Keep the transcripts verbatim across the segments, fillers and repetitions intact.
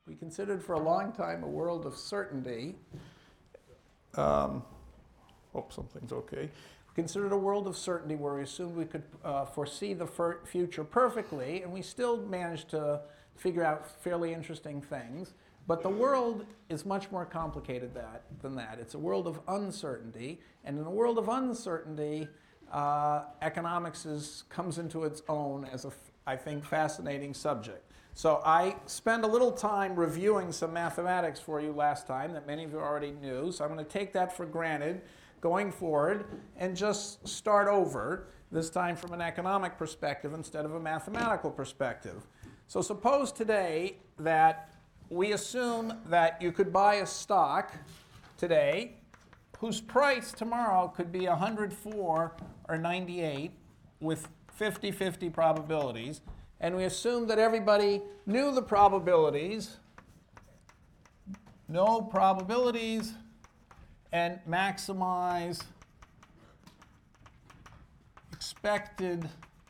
We considered for a long time a world of certainty. Um, hope something's okay. We considered a world of certainty where we assumed we could uh, foresee the future perfectly, and we still managed to figure out fairly interesting things. But the world is much more complicated that, than that. It's a world of uncertainty, and in a world of uncertainty, uh, economics is, comes into its own as a, I think, fascinating subject. So I spent a little time reviewing some mathematics for you last time that many of you already knew, so I'm going to take that for granted going forward and just start over, this time from an economic perspective instead of a mathematical perspective. So suppose today that we assume that you could buy a stock today whose price tomorrow could be one hundred four or ninety-eight with fifty fifty probabilities. And we assume that everybody knew the probabilities, know probabilities, and maximize expected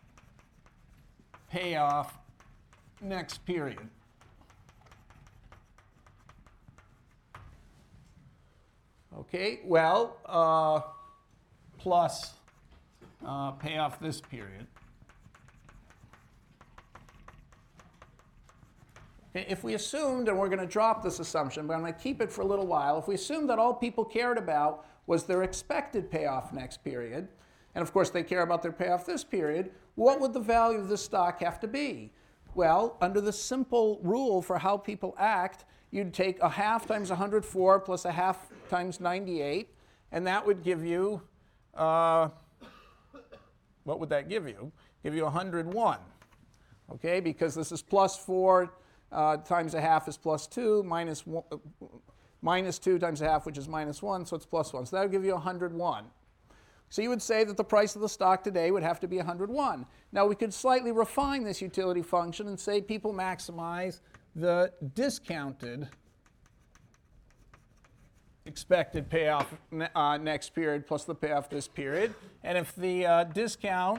payoff next period. Okay, well, uh, plus uh, payoff this period. If we assumed, and we're going to drop this assumption, but I'm going to keep it for a little while, if we assumed that all people cared about was their expected payoff next period, and of course they care about their payoff this period, what would the value of this stock have to be? Well, under the simple rule for how people act, you'd take a half times one hundred four plus a half times ninety-eight, and that would give you, uh, what would that give you? Give you one hundred one, okay, because this is plus four uh, times a half is plus two, minus, one, uh, minus two times a half, which is minus one, so it's plus one. So that would give you one hundred one. So you would say that the price of the stock today would have to be one hundred one. Now we could slightly refine this utility function and say people maximize the discounted expected payoff uh, next period plus the payoff this period. And if the uh, discount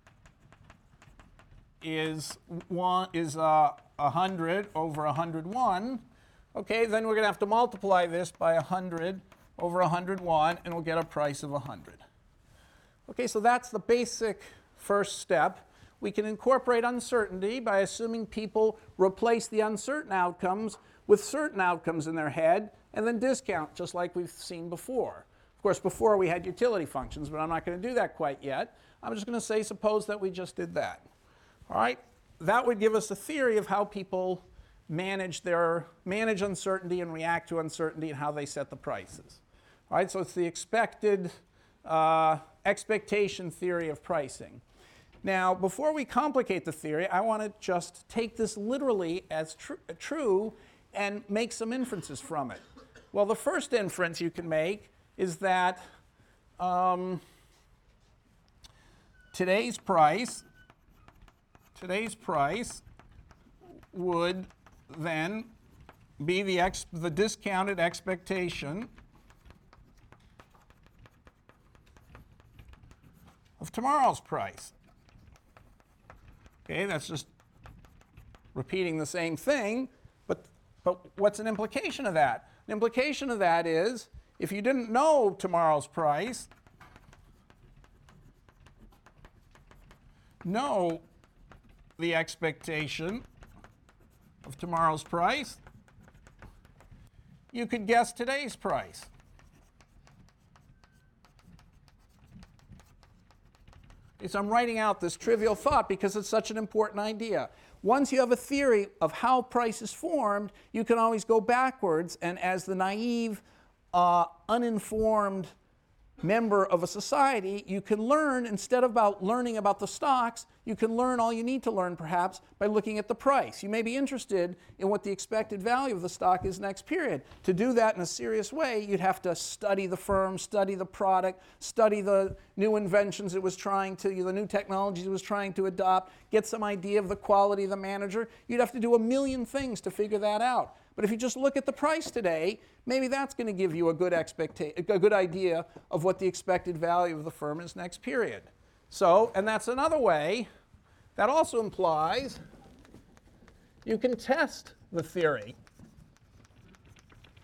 is one is uh, one hundred over one hundred one, okay, then we're going to have to multiply this by one hundred over one hundred one, and we'll get a price of one hundred. Okay, so that's the basic first step. We can incorporate uncertainty by assuming people replace the uncertain outcomes with certain outcomes in their head, and then discount, just like we've seen before. Of course, before we had utility functions, but I'm not going to do that quite yet. I'm just going to say, suppose that we just did that. All right? That would give us a theory of how people manage their manage uncertainty and react to uncertainty and how they set the prices. All right? So it's the expected uh, expectation theory of pricing. Now, before we complicate the theory, I want to just take this literally as tr true and make some inferences from it. Well, the first inference you can make is that um, today's price, today's price would then be the, ex the discounted expectation of tomorrow's price. Okay, that's just repeating the same thing, but, but what's an implication of that? An implication of that is, if you didn't know tomorrow's price, know the expectation of tomorrow's price, you could guess today's price. So I'm writing out this trivial thought because it's such an important idea. Once you have a theory of how price is formed, you can always go backwards, and as the naive, uh, uninformed member of a society, you can learn, instead of about learning about the stocks, you can learn all you need to learn perhaps by looking at the price. You may be interested in what the expected value of the stock is next period. To do that in a serious way, you'd have to study the firm, study the product, study the new inventions it was trying to, the new technologies it was trying to adopt, get some idea of the quality of the manager. You'd have to do a million things to figure that out. But if you just look at the price today, maybe that's going to give you a good, expecta- a good idea of what the expected value of the firm is next period. So, and that's another way. That also implies you can test the theory.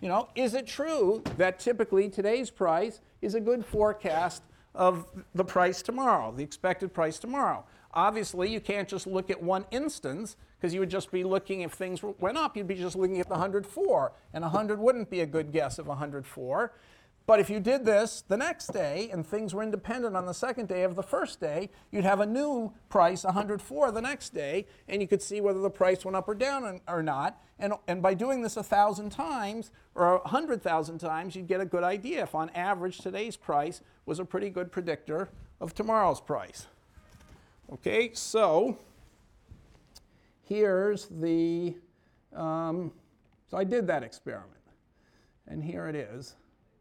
you know, is it true that typically today's price is a good forecast of the price tomorrow, the expected price tomorrow? Obviously, you can't just look at one instance, because you would just be looking, if things went up, you'd be just looking at the one hundred four, and one hundred wouldn't be a good guess of one hundred four. But if you did this the next day, and things were independent on the second day of the first day, you'd have a new price, one hundred four, the next day, and you could see whether the price went up or down or not. And, and by doing this a thousand times, or a hundred thousand times, you'd get a good idea if on average today's price was a pretty good predictor of tomorrow's price. Okay, so here's the, um, so I did that experiment, and here it is.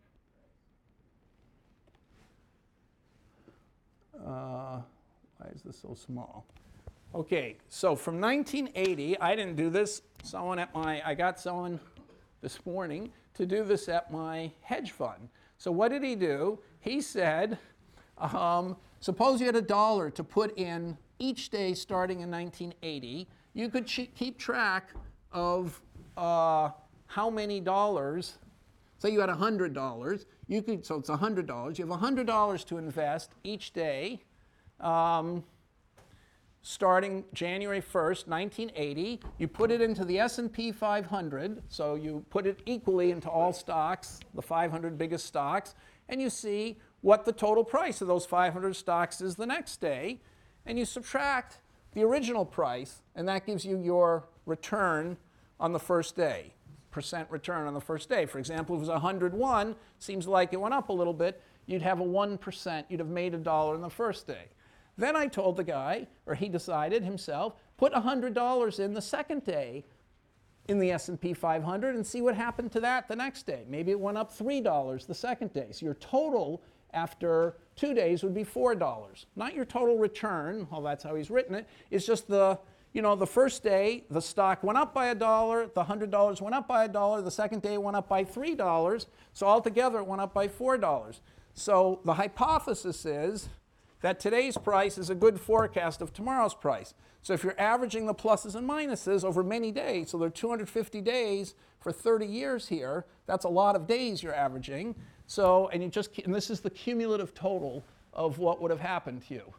Uh, why is this so small? Okay, so from nineteen eighty, I didn't do this. Someone at my, I got someone this morning to do this at my hedge fund. So what did he do? He said, um, suppose you had a dollar to put in each day starting in nineteen eighty. You could ch- keep track of uh, how many dollars. Say you had one hundred dollars. You could, so it's one hundred dollars. You have one hundred dollars to invest each day, um, starting January first, nineteen eighty. You put it into the S and P five hundred, so you put it equally into all stocks, the five hundred biggest stocks, and you see what the total price of those five hundred stocks is the next day, and you subtract the original price, and that gives you your return on the first day. Percent return on the first day. For example, if it was one hundred one, seems like it went up a little bit, you'd have a one percent, you'd have made a dollar in the first day. Then I told the guy, or he decided himself, put one hundred dollars in the second day in the S and P five hundred and see what happened to that the next day. Maybe it went up three dollars the second day. So your total after two days would be four dollars. Not your total return, well, that's how he's written it, it's just the You know, the first day, the stock went up by a dollar, the one hundred dollars went up by a dollar, the second day it went up by three dollars, so altogether it went up by four dollars. So the hypothesis is that today's price is a good forecast of tomorrow's price. So if you're averaging the pluses and minuses over many days, so there are two hundred fifty days for thirty years here, that's a lot of days you're averaging. So, and you just, and this is the cumulative total of what would have happened to you.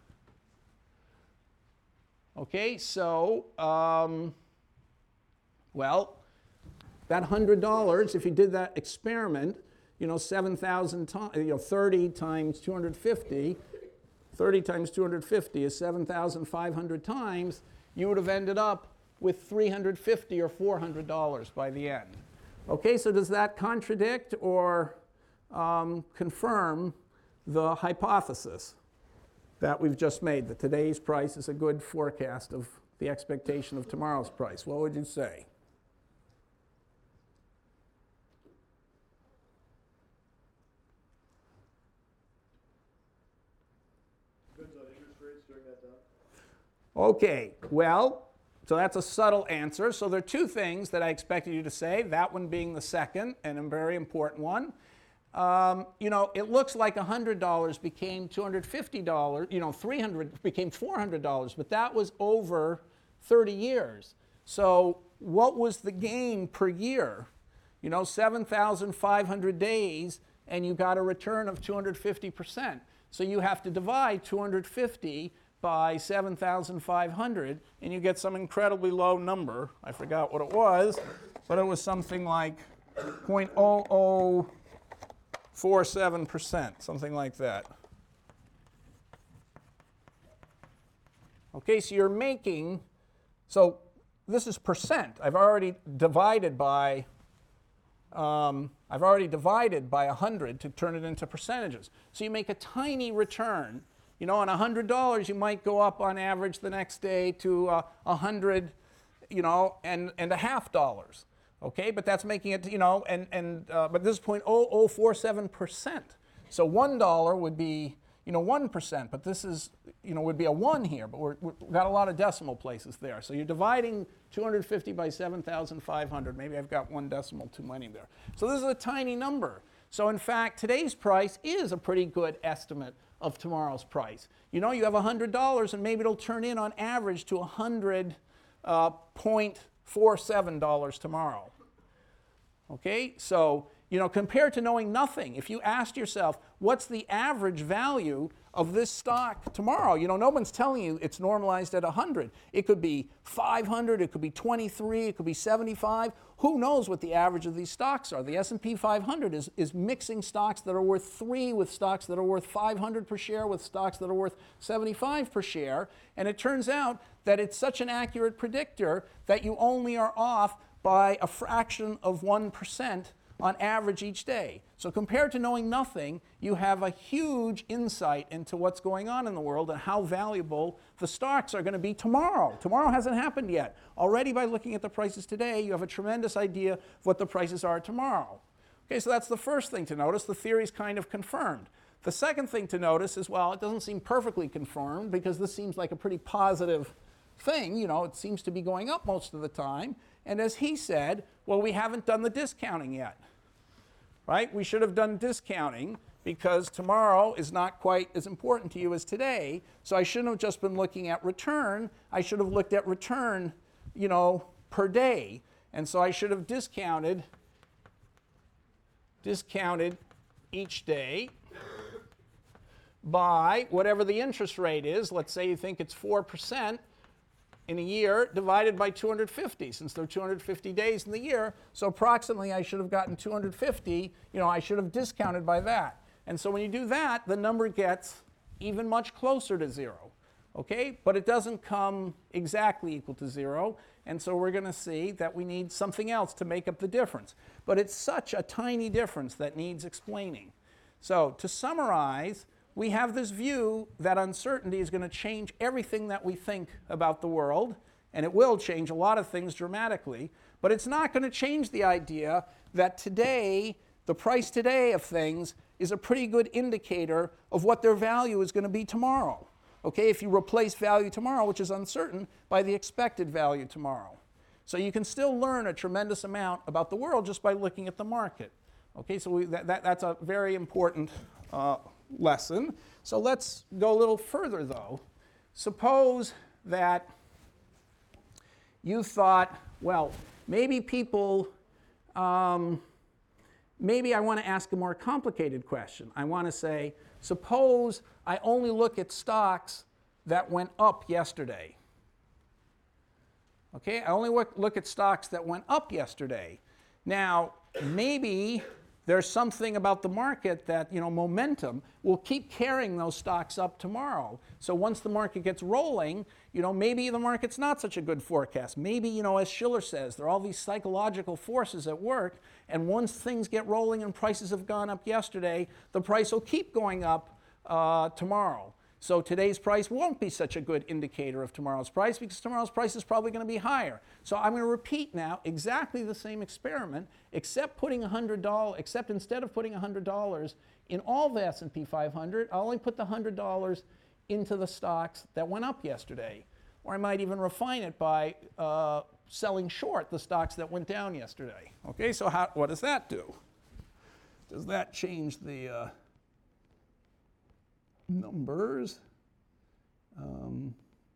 Okay, so, um, well, that one hundred dollars, if you did that experiment, you know, seven thousand times, you know, thirty times two hundred fifty, thirty times two hundred fifty is seven thousand five hundred times, you would have ended up with three hundred fifty or four hundred dollars by the end. Okay, so does that contradict or um, confirm the hypothesis that we've just made, that today's price is a good forecast of the expectation of tomorrow's price? What would you say? Depends on interest rates during that time. Okay, well, so that's a subtle answer. So there are two things that I expected you to say, that one being the second and a very important one. Um, you know, it looks like one hundred dollars became two hundred fifty dollars, you know, three hundred dollars became four hundred dollars, but that was over thirty years. So what was the gain per year? You know, seven thousand five hundred days, and you got a return of two hundred fifty percent. So you have to divide two hundred fifty by seven thousand five hundred, and you get some incredibly low number. I forgot what it was, but it was something like zero point zero zero four seven percent, something like that. Okay, so you're making, so this is percent. I've already divided by, um, I've already divided by one hundred to turn it into percentages. So you make a tiny return. You know, on one hundred dollars, you might go up on average the next day to uh, one hundred, you know, and, and a half dollars. Okay, but that's making it, you know, and, and uh, but this is zero point zero zero four seven percent. So one dollar would be, you know, one percent, but this is, you know, would be a one here, but we're, we've got a lot of decimal places there. So you're dividing two hundred fifty by seven thousand five hundred. Maybe I've got one decimal too many there. So this is a tiny number. So in fact, today's price is a pretty good estimate of tomorrow's price. You know, you have one hundred dollars, and maybe it'll turn in on average to one hundred point four seven dollars tomorrow. Okay, so, you know, compared to knowing nothing, if you asked yourself, what's the average value of this stock tomorrow? You know, no one's telling you it's normalized at one hundred. It could be five hundred, it could be twenty-three, it could be seventy-five. Who knows what the average of these stocks are? The S and P five hundred is, is mixing stocks that are worth three with stocks that are worth five hundred per share with stocks that are worth seventy-five per share. And it turns out that it's such an accurate predictor that you only are off by a fraction of one percent on average each day. So compared to knowing nothing, you have a huge insight into what's going on in the world and how valuable the stocks are going to be tomorrow. Tomorrow hasn't happened yet. Already by looking at the prices today, you have a tremendous idea of what the prices are tomorrow. Okay, so that's the first thing to notice. The theory's kind of confirmed. The second thing to notice is, well, it doesn't seem perfectly confirmed because this seems like a pretty positive thing. You know, it seems to be going up most of the time. And as he said, well, we haven't done the discounting yet, right? We should have done discounting because tomorrow is not quite as important to you as today. So I shouldn't have just been looking at return. I should have looked at return, you know, per day. And so I should have discounted, discounted each day by whatever the interest rate is. Let's say you think it's four percent. In a year divided by two hundred fifty, since there are two hundred fifty days in the year. So approximately I should have gotten two hundred fifty, you know, I should have discounted by that. And so when you do that, the number gets even much closer to zero, okay? But it doesn't come exactly equal to zero, and so we're going to see that we need something else to make up the difference. But it's such a tiny difference that needs explaining. So to summarize, we have this view that uncertainty is going to change everything that we think about the world, and it will change a lot of things dramatically, but it's not going to change the idea that today, the price today of things is a pretty good indicator of what their value is going to be tomorrow. Okay, if you replace value tomorrow, which is uncertain, by the expected value tomorrow. So you can still learn a tremendous amount about the world just by looking at the market. Okay, so we, that, that, that's a very important uh, lesson. So let's go a little further though. Suppose that you thought, well, maybe people, um, maybe I want to ask a more complicated question. I want to say, suppose I only look at stocks that went up yesterday. Okay, I only look, look at stocks that went up yesterday. Now, maybe there's something about the market that, you know, momentum will keep carrying those stocks up tomorrow. So once the market gets rolling, you know, maybe the market's not such a good forecast. Maybe, you know, as Schiller says, there are all these psychological forces at work, and once things get rolling and prices have gone up yesterday, the price will keep going up uh, tomorrow. So today's price won't be such a good indicator of tomorrow's price because tomorrow's price is probably going to be higher. So I'm going to repeat now exactly the same experiment, except putting one hundred dollars, except instead of putting one hundred dollars in all the S and P five hundred, I'll only put the one hundred dollars into the stocks that went up yesterday. Or I might even refine it by uh, selling short the stocks that went down yesterday. Okay, so how, what does that do? Does that change the uh, numbers? Um,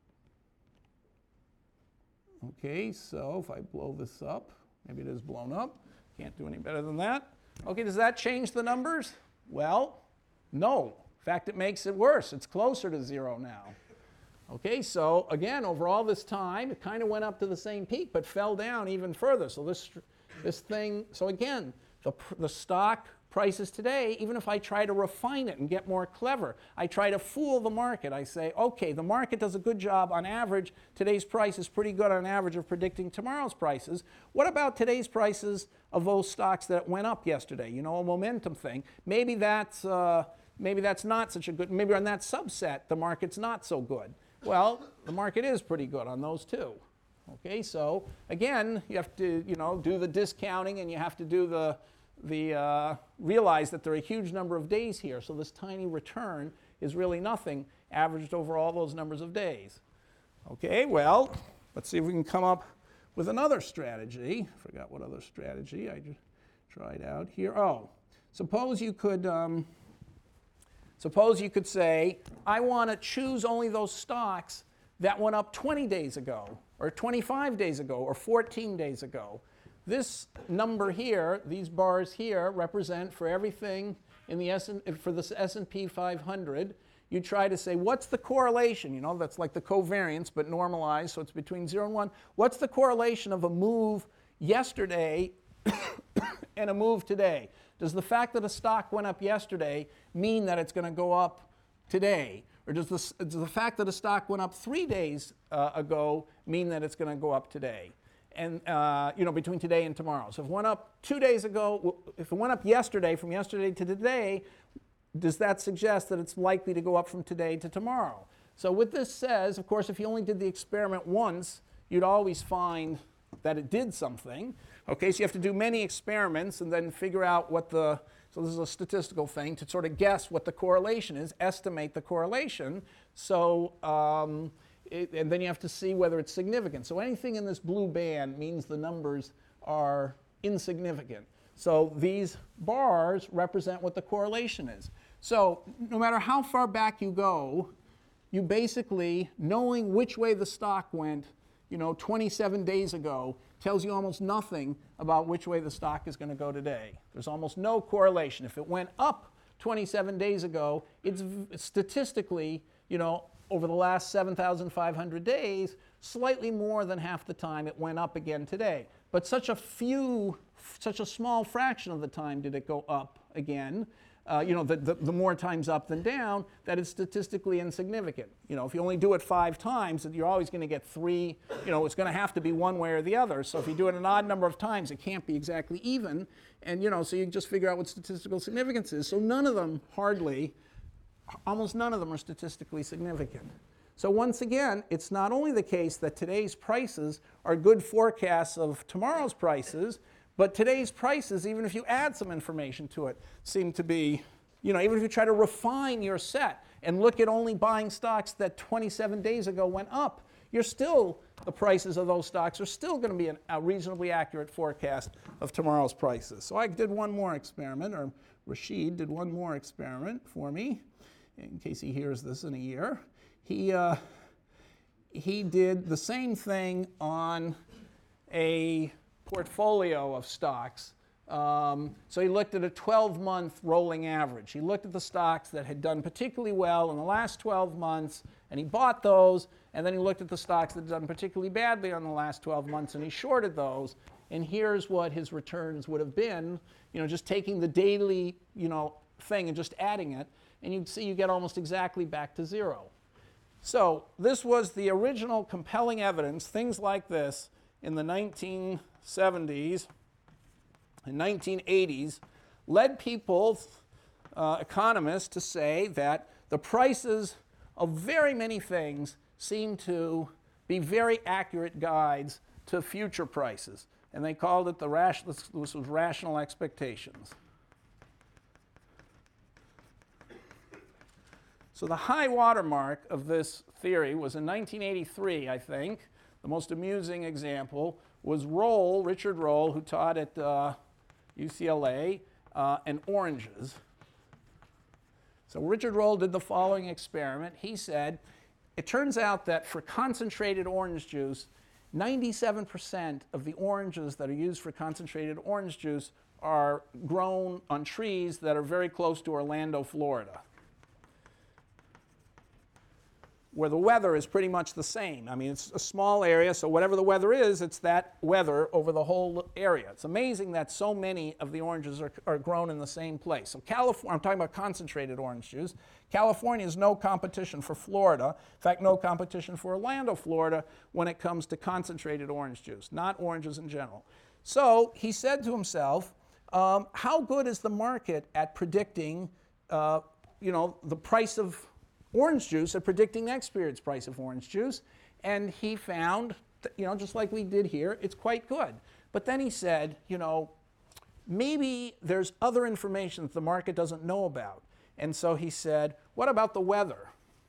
okay, so if I blow this up, maybe it is blown up. Can't do any better than that. Okay, does that change the numbers? Well, no. In fact, it makes it worse. It's closer to zero now. Okay, so again, over all this time, it kind of went up to the same peak, but fell down even further. So this, this thing, so again, the, the stock prices today, even if I try to refine it and get more clever, I try to fool the market. I say, okay, the market does a good job on average. Today's price is pretty good on average of predicting tomorrow's prices. What about today's prices of those stocks that went up yesterday? You know, a momentum thing. Maybe that's, uh, maybe that's not such a good, maybe on that subset, the market's not so good. Well, the market is pretty good on those too. Okay, so again, you have to, you know, do the discounting and you have to do the, the uh, realize that there are a huge number of days here. So this tiny return is really nothing averaged over all those numbers of days. Okay, well, let's see if we can come up with another strategy. Forgot what other strategy I just tried out here. Oh, suppose you could, um, suppose you could say, I want to choose only those stocks that went up twenty days ago, or twenty-five days ago, or fourteen days ago. this number here, these bars here, represent for everything in the S and, for the S and P five hundred. You try to say, what's the correlation? You know, that's like the covariance, but normalized, so it's between zero and one. What's the correlation of a move yesterday and a move today? Does the fact that a stock went up yesterday mean that it's going to go up today? Or does the, does the fact that a stock went up three days uh, ago mean that it's going to go up today? And, uh, you know, between today and tomorrow. So if it went up two days ago, if it went up yesterday, from yesterday to today, does that suggest that it's likely to go up from today to tomorrow? So what this says, of course, if you only did the experiment once, you'd always find that it did something. Okay, so you have to do many experiments and then figure out what the, so this is a statistical thing, to sort of guess what the correlation is, estimate the correlation. So, um, it, and then you have to see whether it's significant. So anything in this blue band means the numbers are insignificant. So these bars represent what the correlation is. So no matter how far back you go, you basically, knowing which way the stock went, you know, twenty-seven days ago, tells you almost nothing about which way the stock is going to go today. There's almost no correlation. If it went up twenty-seven days ago, it's statistically, you know, over the last seven thousand five hundred days, slightly more than half the time it went up again today. But such a few, such a small fraction of the time did it go up again, uh, you know, the, the, the more times up than down, that it's statistically insignificant. You know, if you only do it five times, you're always going to get three, you know, it's going to have to be one way or the other. So if you do it an odd number of times, it can't be exactly even. And, you know, so you just figure out what statistical significance is. So none of them, hardly, almost none of them are statistically significant. So once again, it's not only the case that today's prices are good forecasts of tomorrow's prices, but today's prices, even if you add some information to it, seem to be, you know, even if you try to refine your set and look at only buying stocks that twenty-seven days ago went up, you're still, the prices of those stocks are still going to be an, a reasonably accurate forecast of tomorrow's prices. So I did one more experiment, or Rashid did one more experiment for me, in case he hears this in a year. He, uh, he did the same thing on a portfolio of stocks. Um, so he looked at a twelve-month rolling average. He looked at the stocks that had done particularly well in the last twelve months, and he bought those, and then he looked at the stocks that had done particularly badly in the last twelve months, and he shorted those. And here's what his returns would have been, you know, just taking the daily, you know, thing and just adding it, and you'd see you get almost exactly back to zero. So this was the original compelling evidence. Things like this in the nineteen seventies and nineteen eighties led people, uh, economists, to say that the prices of very many things seem to be very accurate guides to future prices. And they called it the ration, this was rational expectations. So the high watermark of this theory was in nineteen eighty-three, I think. The most amusing example was Roll, Richard Roll, who taught at uh, U C L A, uh, and oranges. So Richard Roll did the following experiment. He said, it turns out that for concentrated orange juice, ninety-seven percent of the oranges that are used for concentrated orange juice are grown on trees that are very close to Orlando, Florida, where the weather is pretty much the same. I mean, it's a small area, so whatever the weather is, it's that weather over the whole area. It's amazing that so many of the oranges are, are grown in the same place. So California, I'm talking about concentrated orange juice. California is no competition for Florida. In fact, no competition for Orlando, Florida, when it comes to concentrated orange juice, not oranges in general. So he said to himself, um, how good is the market at predicting, uh, you know, the price of orange juice, at predicting next period's price of orange juice? And he found, that, you know, just like we did here, it's quite good. But then he said, you know, maybe there's other information that the market doesn't know about. And so he said, what about the weather?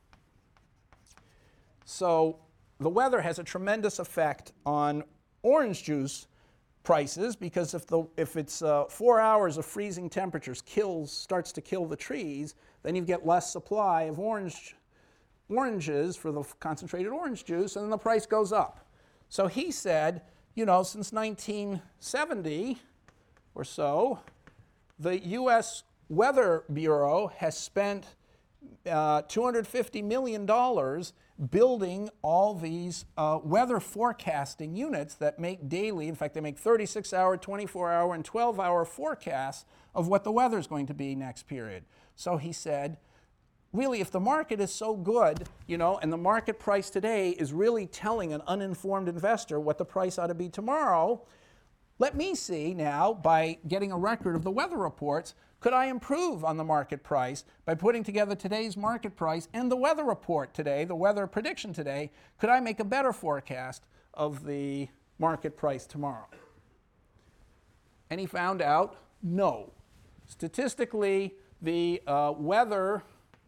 So the weather has a tremendous effect on orange juice prices, because if, the, if it's uh, four hours of freezing temperatures kills, starts to kill the trees, then you get less supply of orange, oranges for the concentrated orange juice, and then the price goes up. So he said, you know, since nineteen seventy or so, the U S Weather Bureau has spent uh, two hundred fifty million dollars building all these uh, weather forecasting units that make daily, in fact, they make thirty-six hour, twenty-four hour, and twelve hour forecasts of what the weather is going to be next period. So he said, really, if the market is so good, you know, and the market price today is really telling an uninformed investor what the price ought to be tomorrow, let me see now, by getting a record of the weather reports, could I improve on the market price by putting together today's market price and the weather report today, the weather prediction today? Could I make a better forecast of the market price tomorrow? And he found out no. Statistically, the uh, weather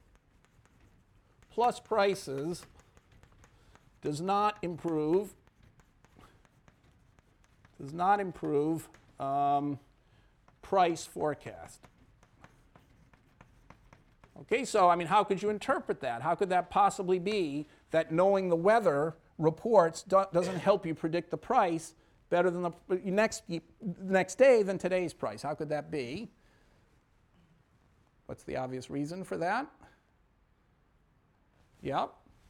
plus prices does not improve, does not improve um, price forecast. Okay, so I mean, how could you interpret that? How could that possibly be that knowing the weather reports do doesn't help you predict the price better than the next, next day than today's price? How could that be? What's the obvious reason for that? Yep.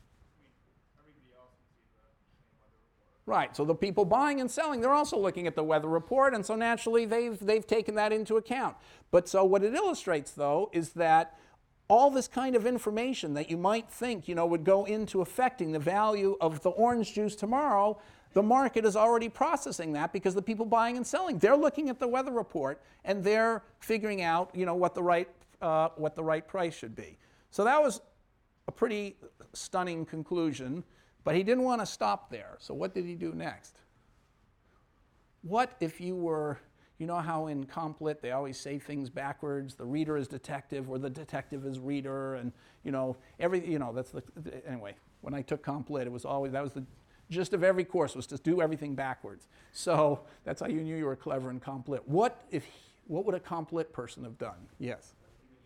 Right, so the people buying and selling, they're also looking at the weather report, and so naturally they've, they've taken that into account. But so what it illustrates, though, is that all this kind of information that you might think, you know, would go into affecting the value of the orange juice tomorrow, the market is already processing that because the people buying and selling, they're looking at the weather report and they're figuring out, you know, what the right, uh, what the right price should be. So that was a pretty stunning conclusion, but he didn't want to stop there. So what did he do next? What if you were, you know how in CompLit they always say things backwards, the reader is detective or the detective is reader, and you know, every, you know, that's the, anyway, when I took CompLit, it was always, that was the gist of every course, was to do everything backwards. So that's how you knew you were clever in CompLit. What if, what would a CompLit person have done? Yes?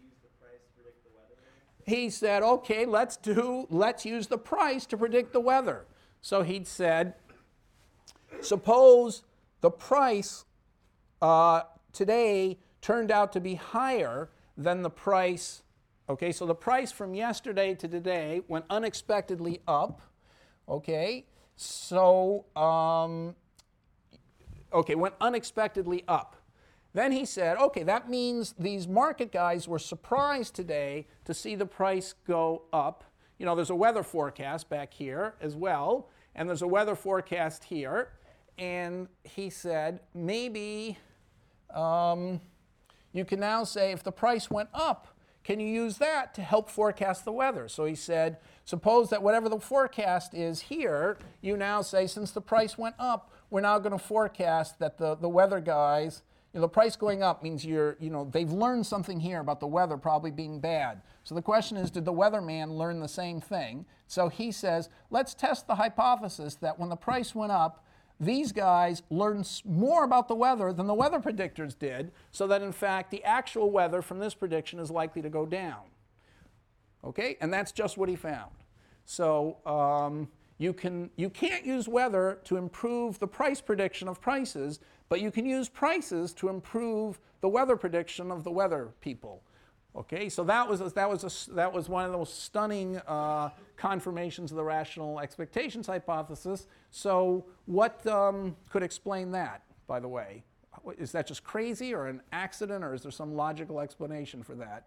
He said, okay, let's do, let's use the price to predict the weather. So he'd said, suppose the price uh, today turned out to be higher than the price, okay, so the price from yesterday to today went unexpectedly up, okay, so, um, okay, went unexpectedly up. Then he said, okay, that means these market guys were surprised today to see the price go up. You know, there's a weather forecast back here as well, and there's a weather forecast here. And he said, maybe um, you can now say if the price went up, can you use that to help forecast the weather? So he said, suppose that whatever the forecast is here, you now say, since the price went up, we're now going to forecast that the, the weather guys, you know, the price going up means you're, you know, they've learned something here about the weather probably being bad. So the question is, did the weatherman learn the same thing? So he says, let's test the hypothesis that when the price went up, these guys learned more about the weather than the weather predictors did, so that in fact the actual weather from this prediction is likely to go down. Okay, and that's just what he found. So um, you can, you can't use weather to improve the price prediction of prices, but you can use prices to improve the weather prediction of the weather people. Okay, so that was, a, that was, a, that was one of those stunning uh, confirmations of the rational expectations hypothesis. So what um, could explain that, by the way? Is that just crazy or an accident, or is there some logical explanation for that?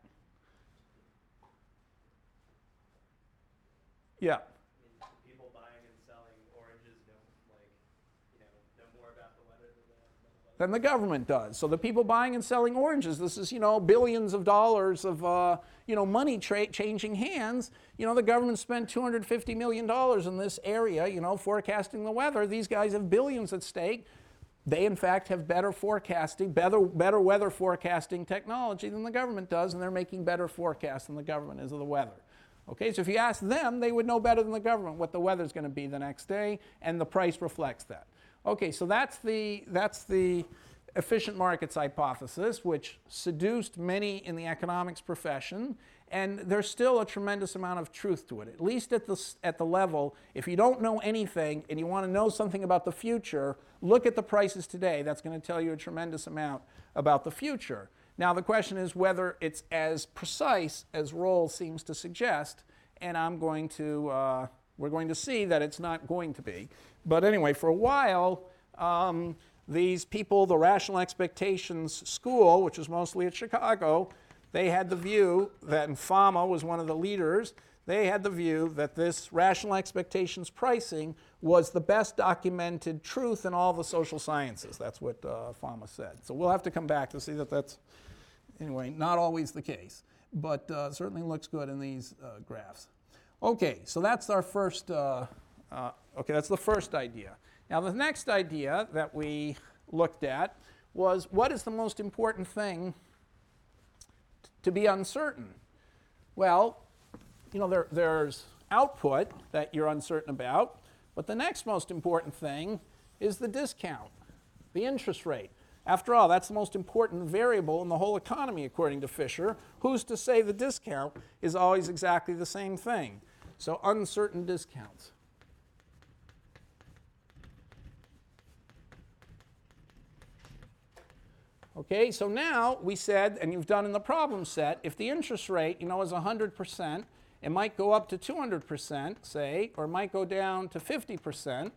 Yeah. People buying and selling oranges don't, like, you know, know more about the weather than the, than the weather. Than the government does. So the people buying and selling oranges, this is, you know, billions of dollars of, uh, you know, money tra changing hands. You know, the government spent two hundred fifty million dollars in this area, you know, forecasting the weather. These guys have billions at stake. They, in fact, have better forecasting, better, better weather forecasting technology than the government does, and they're making better forecasts than the government is of the weather. Okay, so if you ask them, they would know better than the government what the weather's going to be the next day, and the price reflects that. Okay, so that's the, that's the efficient markets hypothesis, which seduced many in the economics profession, and there's still a tremendous amount of truth to it, at least at the, at the level, if you don't know anything and you want to know something about the future, look at the prices today. That's going to tell you a tremendous amount about the future. Now the question is whether it's as precise as Rawls seems to suggest, and I'm going to, uh, we're going to see that it's not going to be. But anyway, for a while, um, these people, the Rational Expectations School, which was mostly at Chicago, they had the view that, and Fama was one of the leaders, they had the view that this rational expectations pricing was the best documented truth in all the social sciences. That's what uh, Fama said. So we'll have to come back to see that that's, anyway, not always the case, but uh, certainly looks good in these uh, graphs. Okay, so that's our first, uh, uh, okay, that's the first idea. Now the next idea that we looked at was, what is the most important thing to be uncertain? Well, you know, there, there's output that you're uncertain about, but the next most important thing is the discount, the interest rate. After all, that's the most important variable in the whole economy, according to Fisher. Who's to say the discount is always exactly the same thing? So uncertain discounts. Okay, so now we said, and you've done in the problem set, if the interest rate, you know, is one hundred percent, it might go up to two hundred percent, say, or it might go down to fifty percent.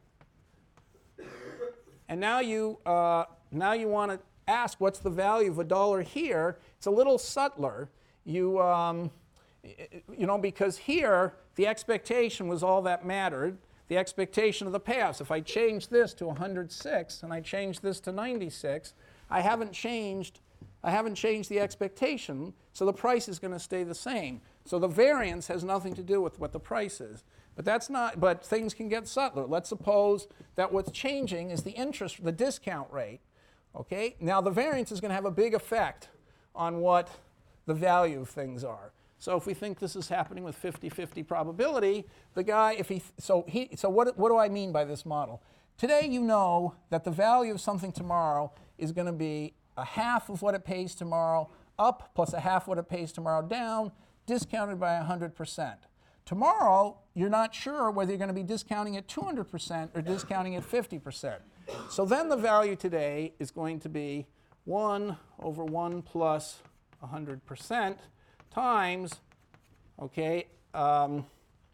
And now you, uh, now you want to ask what's the value of a dollar here. It's a little subtler. You, um, you know, because here the expectation was all that mattered. The expectation of the payoffs. If I change this to one hundred six and I change this to ninety-six, I haven't changed, I haven't changed the expectation, so the price is going to stay the same. So the variance has nothing to do with what the price is. But that's not, but things can get subtler. Let's suppose that what's changing is the interest, the discount rate. Okay? Now the variance is going to have a big effect on what the value of things are. So if we think this is happening with fifty fifty probability, the guy, if he, so he, so what, what do I mean by this model? Today you know that the value of something tomorrow is going to be a half of what it pays tomorrow up plus a half what it pays tomorrow down, discounted by one hundred percent. Tomorrow, you're not sure whether you're going to be discounting at two hundred percent or discounting at fifty percent. So then the value today is going to be one over one plus one hundred percent times, okay, um,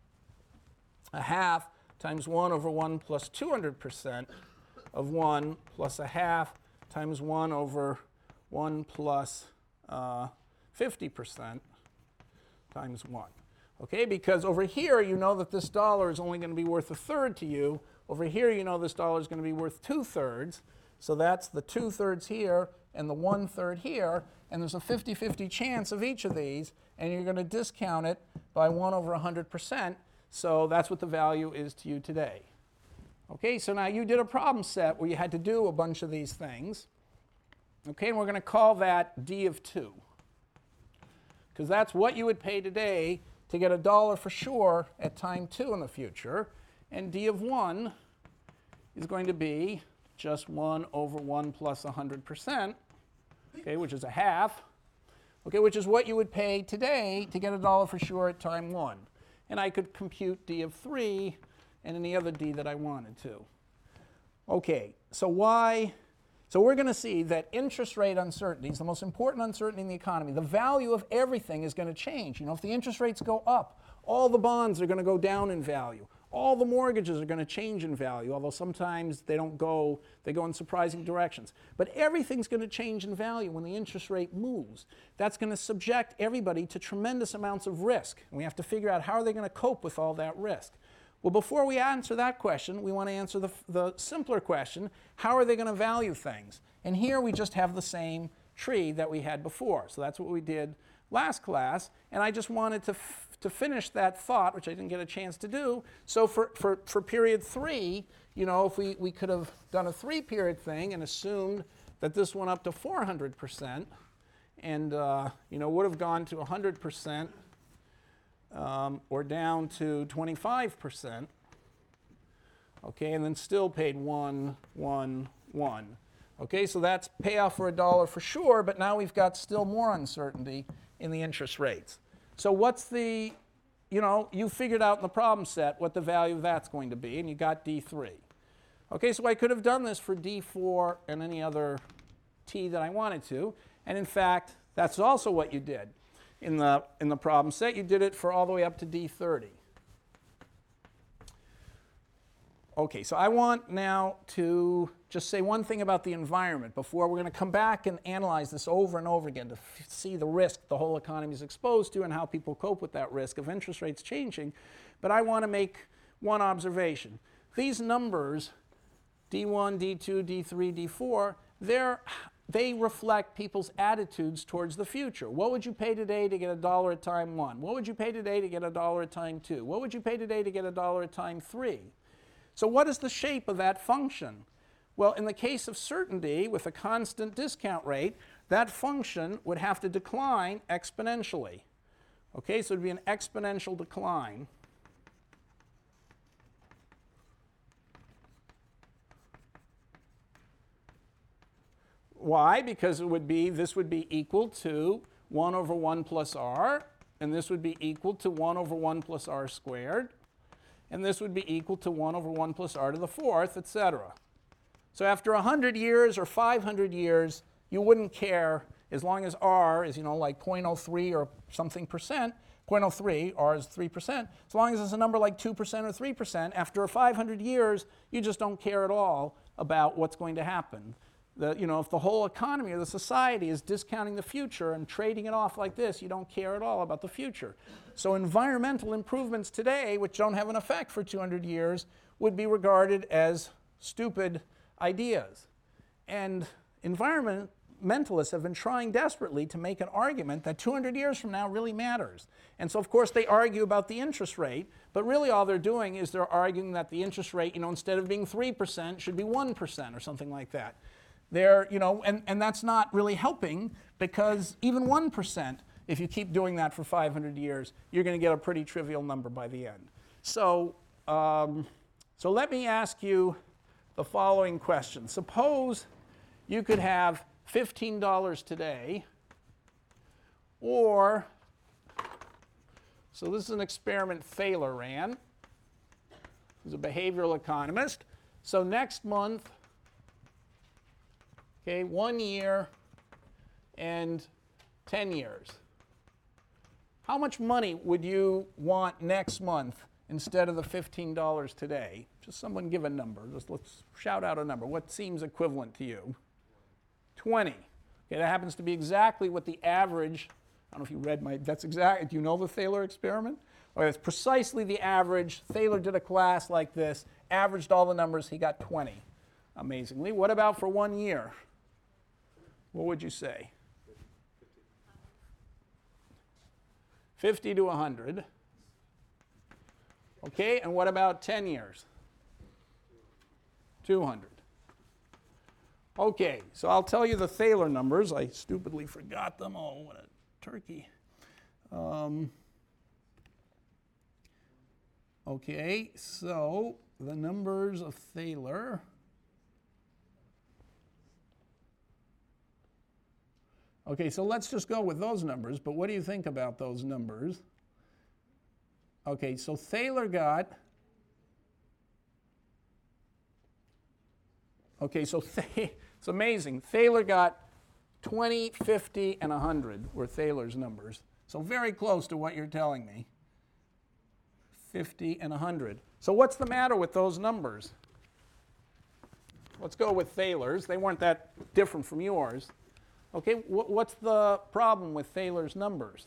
a half times one over one plus two hundred percent of one plus a half times one over one plus uh, fifty percent times one. Okay, because over here you know that this dollar is only going to be worth a third to you. Over here you know this dollar is going to be worth two thirds. So that's the two thirds here and the one third here. And there's a fifty fifty chance of each of these. And you're going to discount it by one over one hundred percent. So that's what the value is to you today. Okay, so now you did a problem set where you had to do a bunch of these things. Okay, and we're going to call that D of two. Because that's what you would pay today to get a dollar for sure at time two in the future. And D of one is going to be just one over one plus one hundred percent, okay, which is a half, okay, which is what you would pay today to get a dollar for sure at time one. And I could compute D of three and any other D that I wanted to. Okay, so why? So we're going to see that interest rate uncertainty is the most important uncertainty in the economy. The value of everything is going to change. You know, if the interest rates go up, all the bonds are going to go down in value. All the mortgages are going to change in value, although sometimes they don't go, they go in surprising directions. But everything's going to change in value when the interest rate moves. That's going to subject everybody to tremendous amounts of risk. And we have to figure out how are they going to cope with all that risk. Well, before we answer that question, we want to answer the, the simpler question, how are they going to value things? And here we just have the same tree that we had before. So that's what we did last class. And I just wanted to, f to finish that thought, which I didn't get a chance to do. So for, for, for period three, you know, if we, we could have done a three-period thing and assumed that this went up to four hundred percent and, uh, you know, would have gone to one hundred percent. Um, or down to twenty-five percent, okay, and then still paid one, one, one. Okay, so that's payoff for a dollar for sure, but now we've got still more uncertainty in the interest rates. So what's the, you know, you figured out in the problem set what the value of that's going to be, and you got D three. Okay, so I could have done this for D four and any other t that I wanted to, and in fact, that's also what you did in the, in the problem set. You did it for all the way up to D thirty. Okay, so I want now to just say one thing about the environment before we're going to come back and analyze this over and over again to f- see the risk the whole economy is exposed to and how people cope with that risk of interest rates changing. But I want to make one observation. These numbers, D one, D two, D three, D four, they're, they reflect people's attitudes towards the future. What would you pay today to get a dollar at time one? What would you pay today to get a dollar at time two? What would you pay today to get a dollar at time three? So what is the shape of that function? Well, in the case of certainty with a constant discount rate, that function would have to decline exponentially. Okay, so it would be an exponential decline. Why? Because it would be, this would be equal to one over one plus r, and this would be equal to one over one plus r squared, and this would be equal to one over one plus r to the fourth, et cetera. So after one hundred years or five hundred years, you wouldn't care as long as r is, you know, like zero point zero three or something percent, zero point zero three, r is three percent, as long as it's a number like two percent or three percent, after five hundred years, you just don't care at all about what's going to happen. The, you know, if the whole economy or the society is discounting the future and trading it off like this, you don't care at all about the future. So environmental improvements today, which don't have an effect for two hundred years, would be regarded as stupid ideas. And environmentalists have been trying desperately to make an argument that two hundred years from now really matters. And so, of course, they argue about the interest rate, but really all they're doing is they're arguing that the interest rate, you know, instead of being three percent, should be one percent or something like that. They're, you know, and, and that's not really helping, because even one percent, if you keep doing that for five hundred years, you're going to get a pretty trivial number by the end. So, um, so let me ask you the following question. Suppose you could have fifteen dollars today, or, so this is an experiment Thaler ran. He's a behavioral economist. So next month, okay, one year and ten years. How much money would you want next month instead of the fifteen dollars today? Just someone give a number. Just let's shout out a number. What seems equivalent to you? twenty. Okay, that happens to be exactly what the average, I don't know if you read my, that's exactly, do you know the Thaler experiment? Okay, it's precisely the average. Thaler did a class like this, averaged all the numbers, he got twenty, amazingly. What about for one year? What would you say? fifty to one hundred. Okay, and what about ten years? two hundred. Okay, so I'll tell you the Thaler numbers. I stupidly forgot them. Oh, what a turkey. Um, okay, so the numbers of Thaler. Okay, so let's just go with those numbers, but what do you think about those numbers? Okay, so Thaler got, okay, so th- it's amazing. Thaler got twenty, fifty, and one hundred were Thaler's numbers. So very close to what you're telling me. fifty and one hundred. So what's the matter with those numbers? Let's go with Thaler's. They weren't that different from yours. Okay, wh- what's the problem with Thaler's numbers?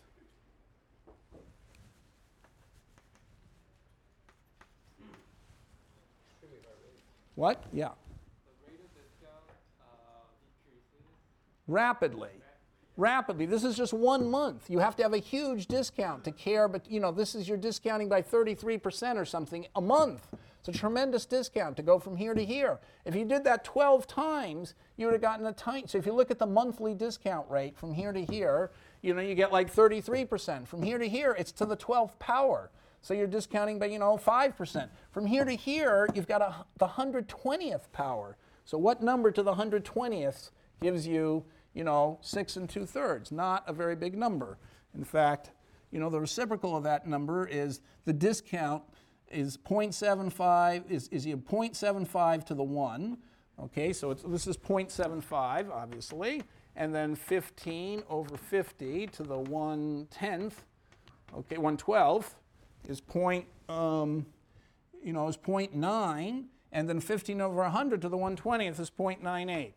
What? Yeah. The rate of discount uh, decreases Rapidly. Rapidly. This is just one month. You have to have a huge discount to care, but you know, this is you're discounting by thirty-three percent or something a month. It's a tremendous discount to go from here to here. If you did that twelve times, you would have gotten a tiny. So if you look at the monthly discount rate from here to here, you know, you get like thirty-three percent. From here to here, it's to the twelfth power. So you're discounting by, you know, five percent. From here to here, you've got a, the one hundred twentieth power. So what number to the one hundred twentieth gives you, you know, six and two thirds? Not a very big number. In fact, you know, the reciprocal of that number is the discount is zero point seven five, is, is zero point seven five to the one. Okay, so it's, this is zero point seven five, obviously. And then fifteen over fifty to the one tenth, okay, one twelfth is point, um, you know, is zero point nine. And then fifteen over one hundred to the one twentieth is zero point nine eight.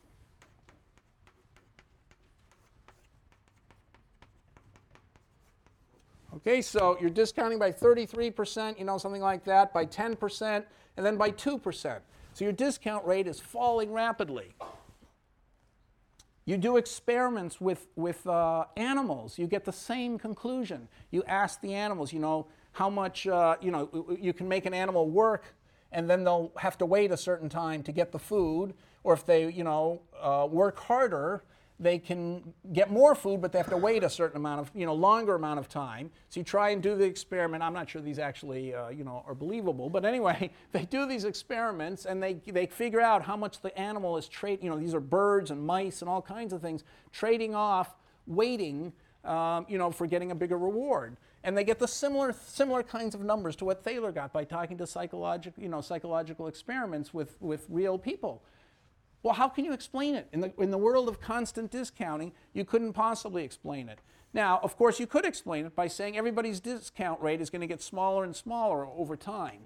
Okay, so you're discounting by thirty-three percent, you know, something like that, by ten percent, and then by two percent. So your discount rate is falling rapidly. You do experiments with, with uh, animals, you get the same conclusion. You ask the animals, you know, how much, uh, you know, you can make an animal work and then they'll have to wait a certain time to get the food, or if they, you know, uh, work harder, they can get more food, but they have to wait a certain amount of, you know, longer amount of time. So you try and do the experiment. I'm not sure these actually, uh, you know, are believable, but anyway, they do these experiments and they they figure out how much the animal is trading. You know, these are birds and mice and all kinds of things trading off, waiting, um, you know, for getting a bigger reward. And they get the similar similar kinds of numbers to what Thaler got by talking to psychological, you know, psychological experiments with with real people. Well, how can you explain it? In the, in the world of constant discounting, you couldn't possibly explain it. Now, of course, you could explain it by saying everybody's discount rate is going to get smaller and smaller over time.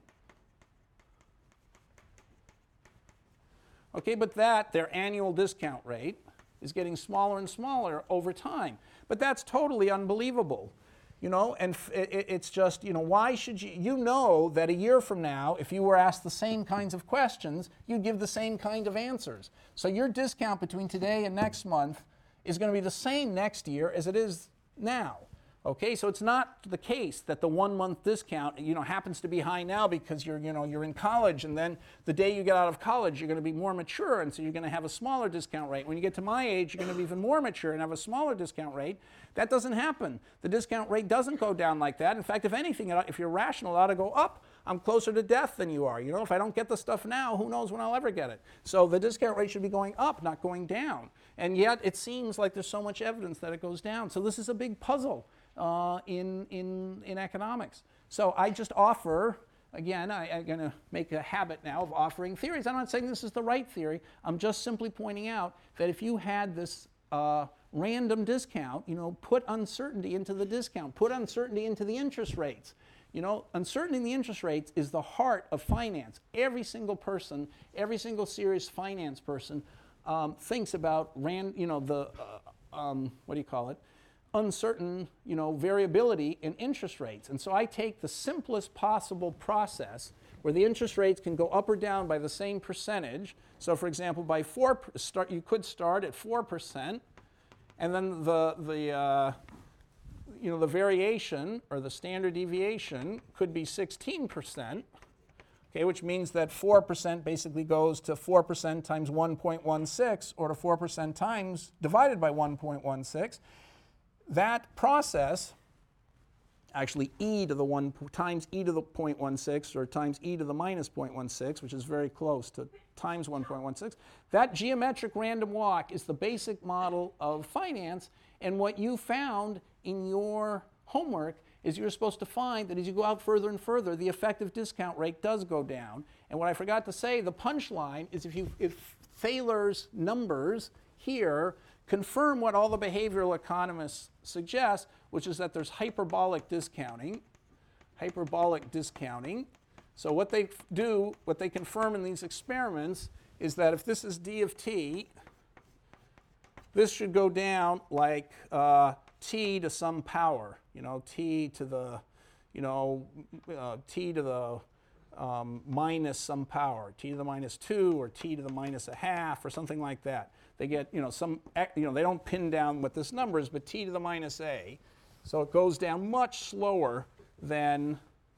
Okay, but that, their annual discount rate, is getting smaller and smaller over time. But that's totally unbelievable. You know, and it, it's just, you know, why should you, you know that a year from now, if you were asked the same kinds of questions, you'd give the same kind of answers. So your discount between today and next month is going to be the same next year as it is now. Okay, so it's not the case that the one month discount, you know, happens to be high now because you're, you know, you're in college, and then the day you get out of college, you're going to be more mature, and so you're going to have a smaller discount rate. When you get to my age, you're going to be even more mature and have a smaller discount rate. That doesn't happen. The discount rate doesn't go down like that. In fact, if anything, it ought, if you're rational, it ought to go up. I'm closer to death than you are. You know, if I don't get the stuff now, who knows when I'll ever get it. So the discount rate should be going up, not going down. And yet it seems like there's so much evidence that it goes down. So this is a big puzzle uh, in, in, in economics. So I just offer, again, I, I'm going to make a habit now of offering theories. I'm not saying this is the right theory. I'm just simply pointing out that if you had this uh, random discount, you know, put uncertainty into the discount, put uncertainty into the interest rates. You know, uncertainty in the interest rates is the heart of finance. Every single person, every single serious finance person um, thinks about, ran, you know, the, uh, um, what do you call it, uncertain, you know, variability in interest rates. And so I take the simplest possible process where the interest rates can go up or down by the same percentage. So for example, by four, start, you could start at four percent, and then the, the uh, you know, the variation, or the standard deviation, could be sixteen percent, okay, which means that four percent basically goes to four percent times one point one six, or to four percent times divided by one point one six. That process, actually e to the one times e to the zero point one six, or times e to the minus zero point one six, which is very close to times one point one six, that geometric random walk is the basic model of finance. And what you found in your homework is you're supposed to find that as you go out further and further, the effective discount rate does go down. And what I forgot to say, the punchline is if, you, if Thaler's numbers here confirm what all the behavioral economists suggest, which is that there's hyperbolic discounting, hyperbolic discounting. So what they do, what they confirm in these experiments is that if this is d of t, this should go down like uh, t to some power, you know, t to the, you know, uh, t to the um, minus some power, t to the minus two, or t to the minus a half, or something like that. They get, you know, some, you know, they don't pin down what this number is, but t to the minus a. So it goes down much slower than,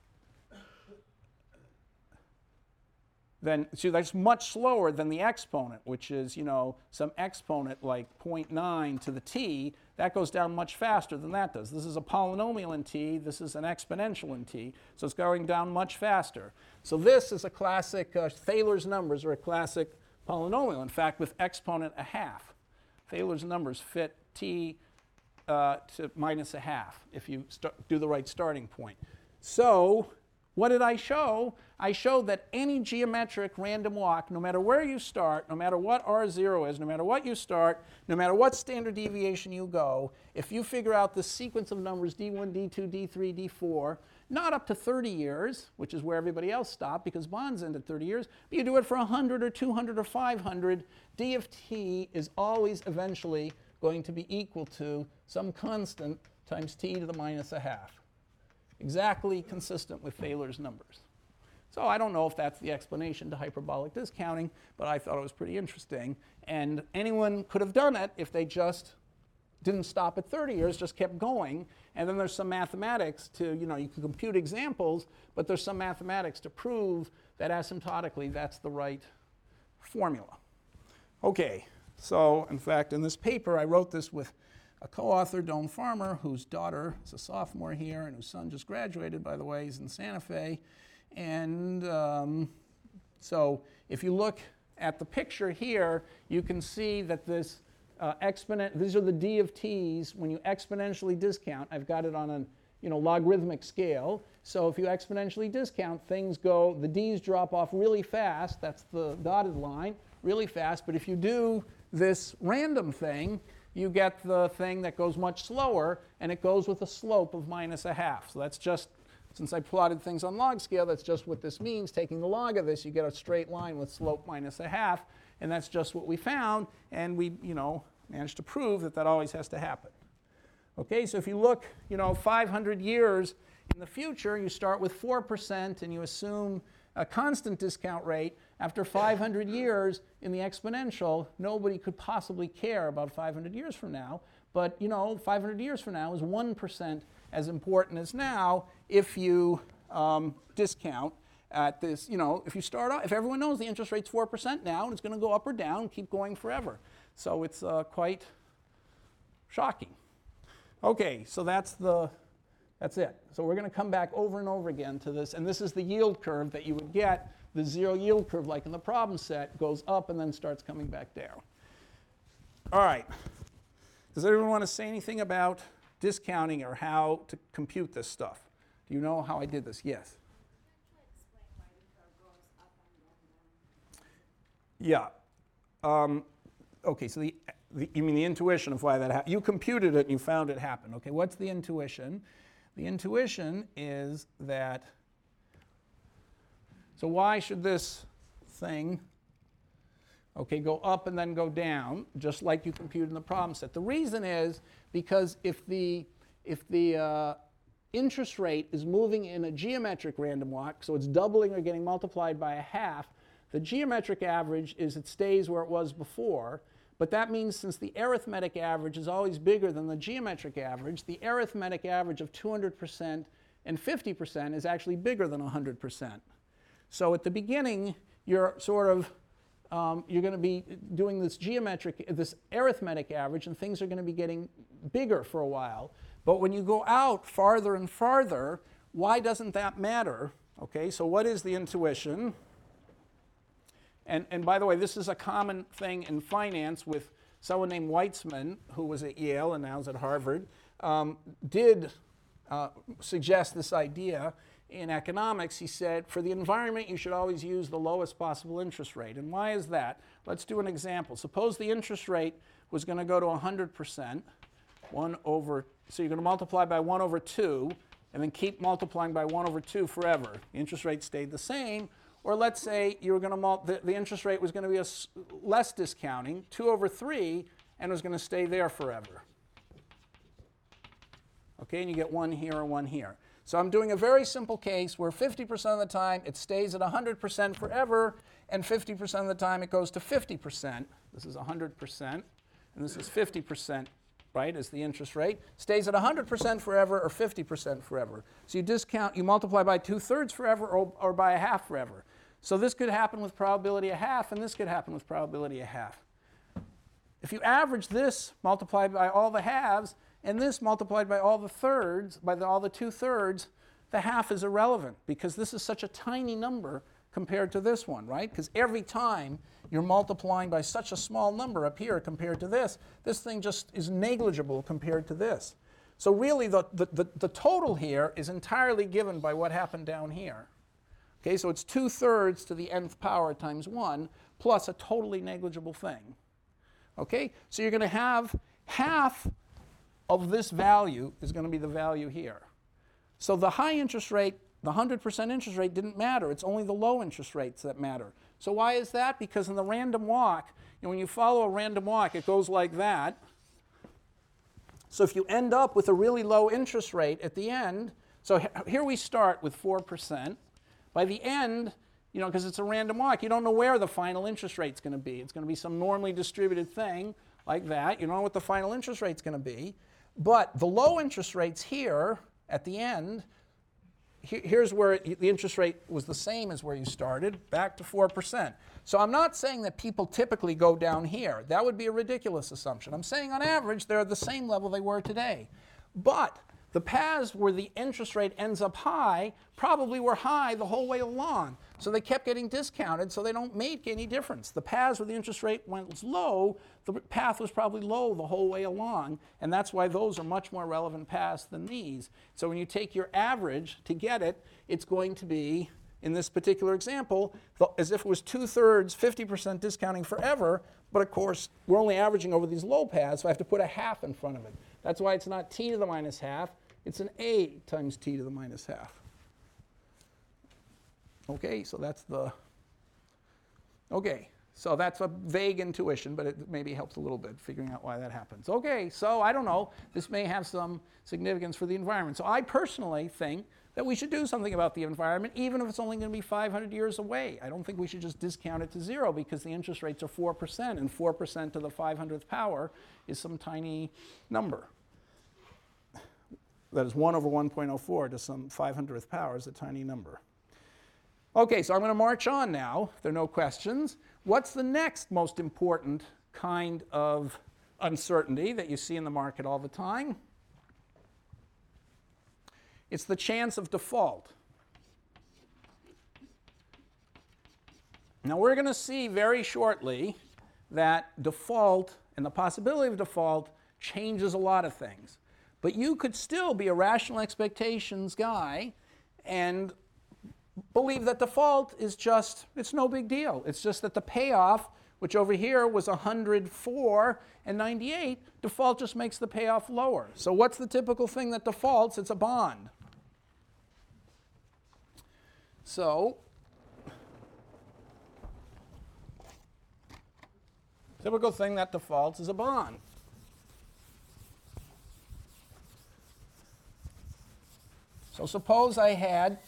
than, so that's much slower than the exponent, which is, you know, some exponent like zero point nine to the t. That goes down much faster than that does. This is a polynomial in t. This is an exponential in t. So it's going down much faster. So this is a classic, uh, Thaler's numbers are a classic polynomial. In fact, with exponent a half. Taylor's numbers fit t uh, to minus a half if you start, do the right starting point. So what did I show? I showed that any geometric random walk, no matter where you start, no matter what R zero is, no matter what you start, no matter what standard deviation you go, if you figure out the sequence of numbers d one, d two, d three, d four, not up to thirty years, which is where everybody else stopped because bonds end at thirty years, but you do it for one hundred or two hundred or five hundred, d of t is always eventually going to be equal to some constant times t to the minus a half. Exactly consistent with Taylor's numbers. So I don't know if that's the explanation to hyperbolic discounting, but I thought it was pretty interesting. And anyone could have done it if they just didn't stop at thirty years, just kept going. And then there's some mathematics to, you know, you can compute examples, but there's some mathematics to prove that asymptotically that's the right formula. Okay, so in fact, in this paper, I wrote this with a co-author, Doan Farmer, whose daughter is a sophomore here and whose son just graduated, by the way. He's in Santa Fe. And um, so if you look at the picture here, you can see that this uh, exponent, these are the d of t's. When you exponentially discount, I've got it on a you know, logarithmic scale. So if you exponentially discount, things go, the d's drop off really fast. That's the dotted line, really fast. But if you do this random thing, you get the thing that goes much slower, and it goes with a slope of minus a half. So that's just, since I plotted things on log scale, that's just what this means. Taking the log of this, you get a straight line with slope minus a half, and that's just what we found, and we, you know, managed to prove that that always has to happen. Okay, so if you look, you know, five hundred years in the future, you start with four percent, and you assume a constant discount rate. After five hundred years in the exponential, nobody could possibly care about five hundred years from now. But, you know, five hundred years from now is one percent as important as now if you um, discount at this, you know, if you start off, if everyone knows the interest rate's four percent now, and it's going to go up or down and keep going forever. So it's uh, quite shocking. Okay, so that's the, that's it. So we're going to come back over and over again to this, and this is the yield curve that you would get. The zero yield curve, like in the problem set, goes up and then starts coming back down. All right. Does anyone want to say anything about discounting or how to compute this stuff? Do you know how I did this? Yes. Yeah. Um, okay, so the, the, you mean the intuition of why that happened. You computed it and you found it happened. Okay, what's the intuition? The intuition is that, so why should this thing, okay, go up and then go down, just like you computed in the problem set? The reason is because if the, if the uh, interest rate is moving in a geometric random walk, so it's doubling or getting multiplied by a half, the geometric average is it stays where it was before. But that means since the arithmetic average is always bigger than the geometric average, the arithmetic average of two hundred percent and fifty percent is actually bigger than one hundred percent. So at the beginning, you're sort of, um, you're going to be doing this geometric, this arithmetic average, and things are going to be getting bigger for a while. But when you go out farther and farther, why doesn't that matter? Okay, so what is the intuition? And, and by the way, this is a common thing in finance with someone named Weitzman, who was at Yale and now is at Harvard, um, did uh, suggest this idea. In economics, he said, for the environment, you should always use the lowest possible interest rate. And why is that? Let's do an example. Suppose the interest rate was going to go to one hundred percent, one over, so you're going to multiply by one over two, and then keep multiplying by one over two forever. The interest rate stayed the same. Or let's say you were going to mul- the, the interest rate was going to be a s- less discounting, two over three, and it was going to stay there forever. Okay, and you get one here and one here. So I'm doing a very simple case where fifty percent of the time it stays at one hundred percent forever, and fifty percent of the time it goes to fifty percent. This is one hundred percent, and this is fifty percent, right, is the interest rate. Stays at one hundred percent forever or fifty percent forever. So you discount, you multiply by two-thirds forever or, or by a half forever. So this could happen with probability a half, and this could happen with probability a half. If you average this multiplied by all the halves, and this multiplied by all the thirds, by the, all the two-thirds, the half is irrelevant because this is such a tiny number compared to this one, right? Because every time you're multiplying by such a small number up here compared to this, this thing just is negligible compared to this. So really the, the, the, the total here is entirely given by what happened down here. Okay, so it's two thirds to the nth power times one plus a totally negligible thing. Okay, so you're going to have half of this value is going to be the value here. So the high interest rate, the one hundred percent interest rate didn't matter. It's only the low interest rates that matter. So why is that? Because in the random walk, you know, when you follow a random walk, it goes like that. So if you end up with a really low interest rate at the end, so here we start with four percent. By the end, you know, because it's a random walk, you don't know where the final interest rate's going to be. It's going to be some normally distributed thing like that. You don't know what the final interest rate's going to be. But the low interest rates here at the end, he, here's where it, the interest rate was the same as where you started, back to four percent. So I'm not saying that people typically go down here. That would be a ridiculous assumption. I'm saying on average they're at the same level they were today. But the paths where the interest rate ends up high probably were high the whole way along. So they kept getting discounted, so they don't make any difference. The paths where the interest rate went low, the path was probably low the whole way along, and that's why those are much more relevant paths than these. So when you take your average to get it, it's going to be, in this particular example, the, as if it was two-thirds, fifty percent discounting forever, but of course, we're only averaging over these low paths, so I have to put a half in front of it. That's why it's not t to the minus half, it's an a times t to the minus half. Okay, so that's the, okay, so that's a vague intuition, but it maybe helps a little bit figuring out why that happens. Okay, so I don't know, this may have some significance for the environment. So I personally think that we should do something about the environment, even if it's only going to be five hundred years away. I don't think we should just discount it to zero because the interest rates are four percent, and four percent to the five hundredth power is some tiny number. That is one over one point oh four to some five hundredth power is a tiny number. Okay, so I'm going to march on now, if there are no questions. What's the next most important kind of uncertainty that you see in the market all the time? It's the chance of default. Now we're going to see very shortly that default and the possibility of default changes a lot of things. But you could still be a rational expectations guy and believe that default is just, it's no big deal. It's just that the payoff, which over here was one hundred four and ninety-eight, default just makes the payoff lower. So what's the typical thing that defaults? It's a bond. So typical thing that defaults is a bond. So suppose I had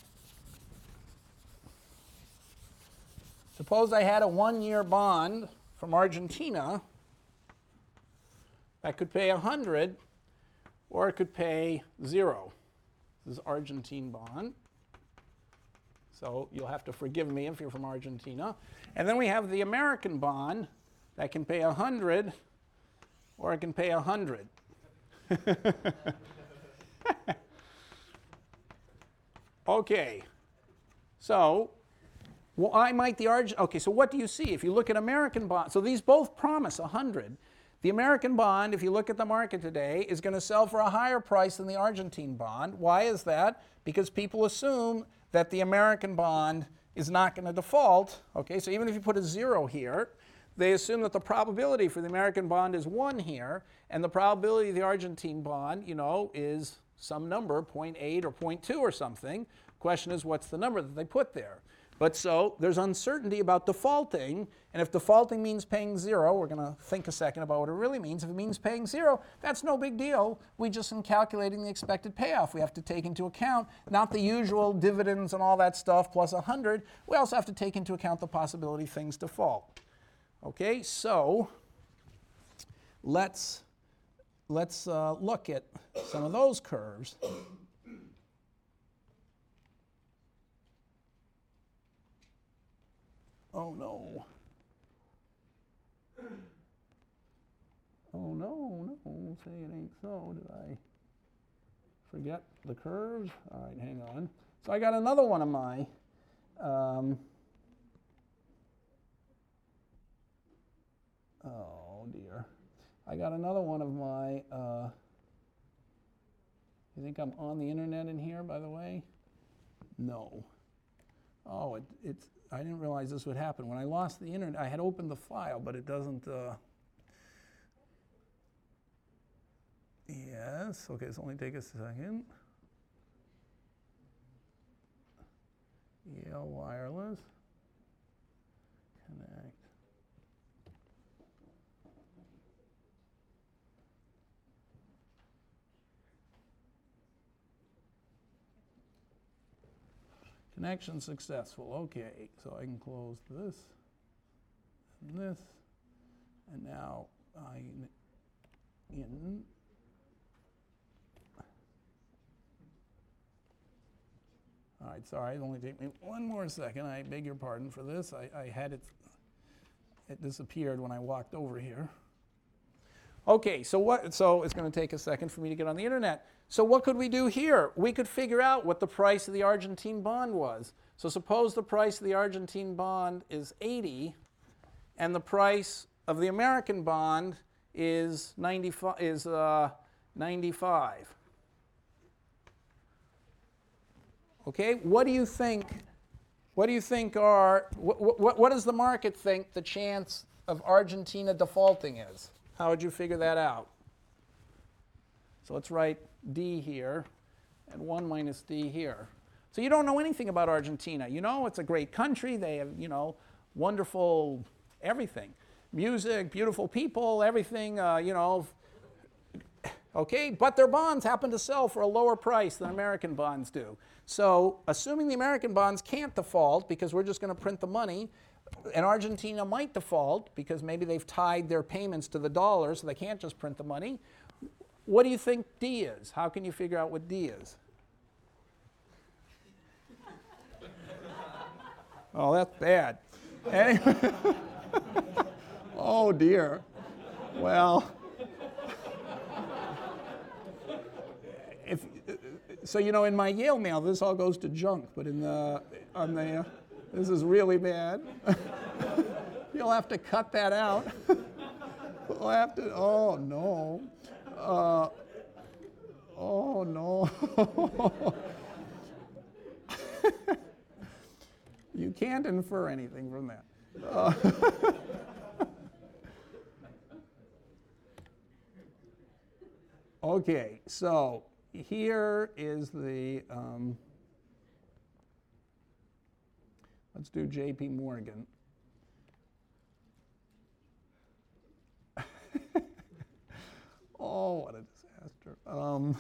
Suppose I had a one-year bond from Argentina that could pay one hundred, or it could pay zero. This is Argentine bond. So you'll have to forgive me if you're from Argentina. And then we have the American bond that can pay one hundred, or it can pay one hundred. Okay. So why might the Argent, okay, so what do you see? If you look at American bonds, so these both promise one hundred. The American bond, if you look at the market today, is going to sell for a higher price than the Argentine bond. Why is that? Because people assume that the American bond is not going to default. Okay, so even if you put a zero here, they assume that the probability for the American bond is one here, and the probability of the Argentine bond, you know, is some number, zero point eight or zero point two or something. Question is, what's the number that they put there? But so there's uncertainty about defaulting, and if defaulting means paying zero, we're going to think a second about what it really means. If it means paying zero, that's no big deal. We just, in calculating the expected payoff, we have to take into account not the usual dividends and all that stuff plus one hundred. We also have to take into account the possibility things default. Okay, so let's, let's uh, look at some of those curves. Oh no. Oh no, no, say it ain't so. Did I forget the curve? All right, hang on. So I got another one of my um, Oh dear. I got another one of my, uh, you think I'm on the internet in here, by the way? No. Oh, it, it's, I didn't realize this would happen. When I lost the internet, I had opened the file, but it doesn't, uh, yes, okay, so only take a second. Yale Wireless, connect. Connection successful. Okay, so I can close this and this, and now I in. All right, sorry, it'll only take me one more second. I beg your pardon for this. I, I had it, it disappeared when I walked over here. Okay, so what? So it's going to take a second for me to get on the internet. So what could we do here? We could figure out what the price of the Argentine bond was. So suppose the price of the Argentine bond is eighty, and the price of the American bond is ninety-five. Is uh, ninety-five. Okay, what do you think? What do you think are? What, what, what does the market think the chance of Argentina defaulting is? How would you figure that out? So let's write D here and one minus D here. So you don't know anything about Argentina. You know it's a great country. They have, you know, wonderful everything. Music, beautiful people, everything, uh, you know. Okay, but their bonds happen to sell for a lower price than American bonds do. So assuming the American bonds can't default because we're just going to print the money, and Argentina might default because maybe they've tied their payments to the dollar, so they can't just print the money. What do you think D is? How can you figure out what D is? Oh, that's bad. Anyway. Oh, dear. Well, if, so you know, in my Yale mail, this all goes to junk, but in the, on the, uh, this is really bad. You'll have to cut that out. We'll have to, oh no. Uh, oh no. You can't infer anything from that. Uh, okay, so here is the, um, let's do J P Morgan. Oh, what a disaster. Um,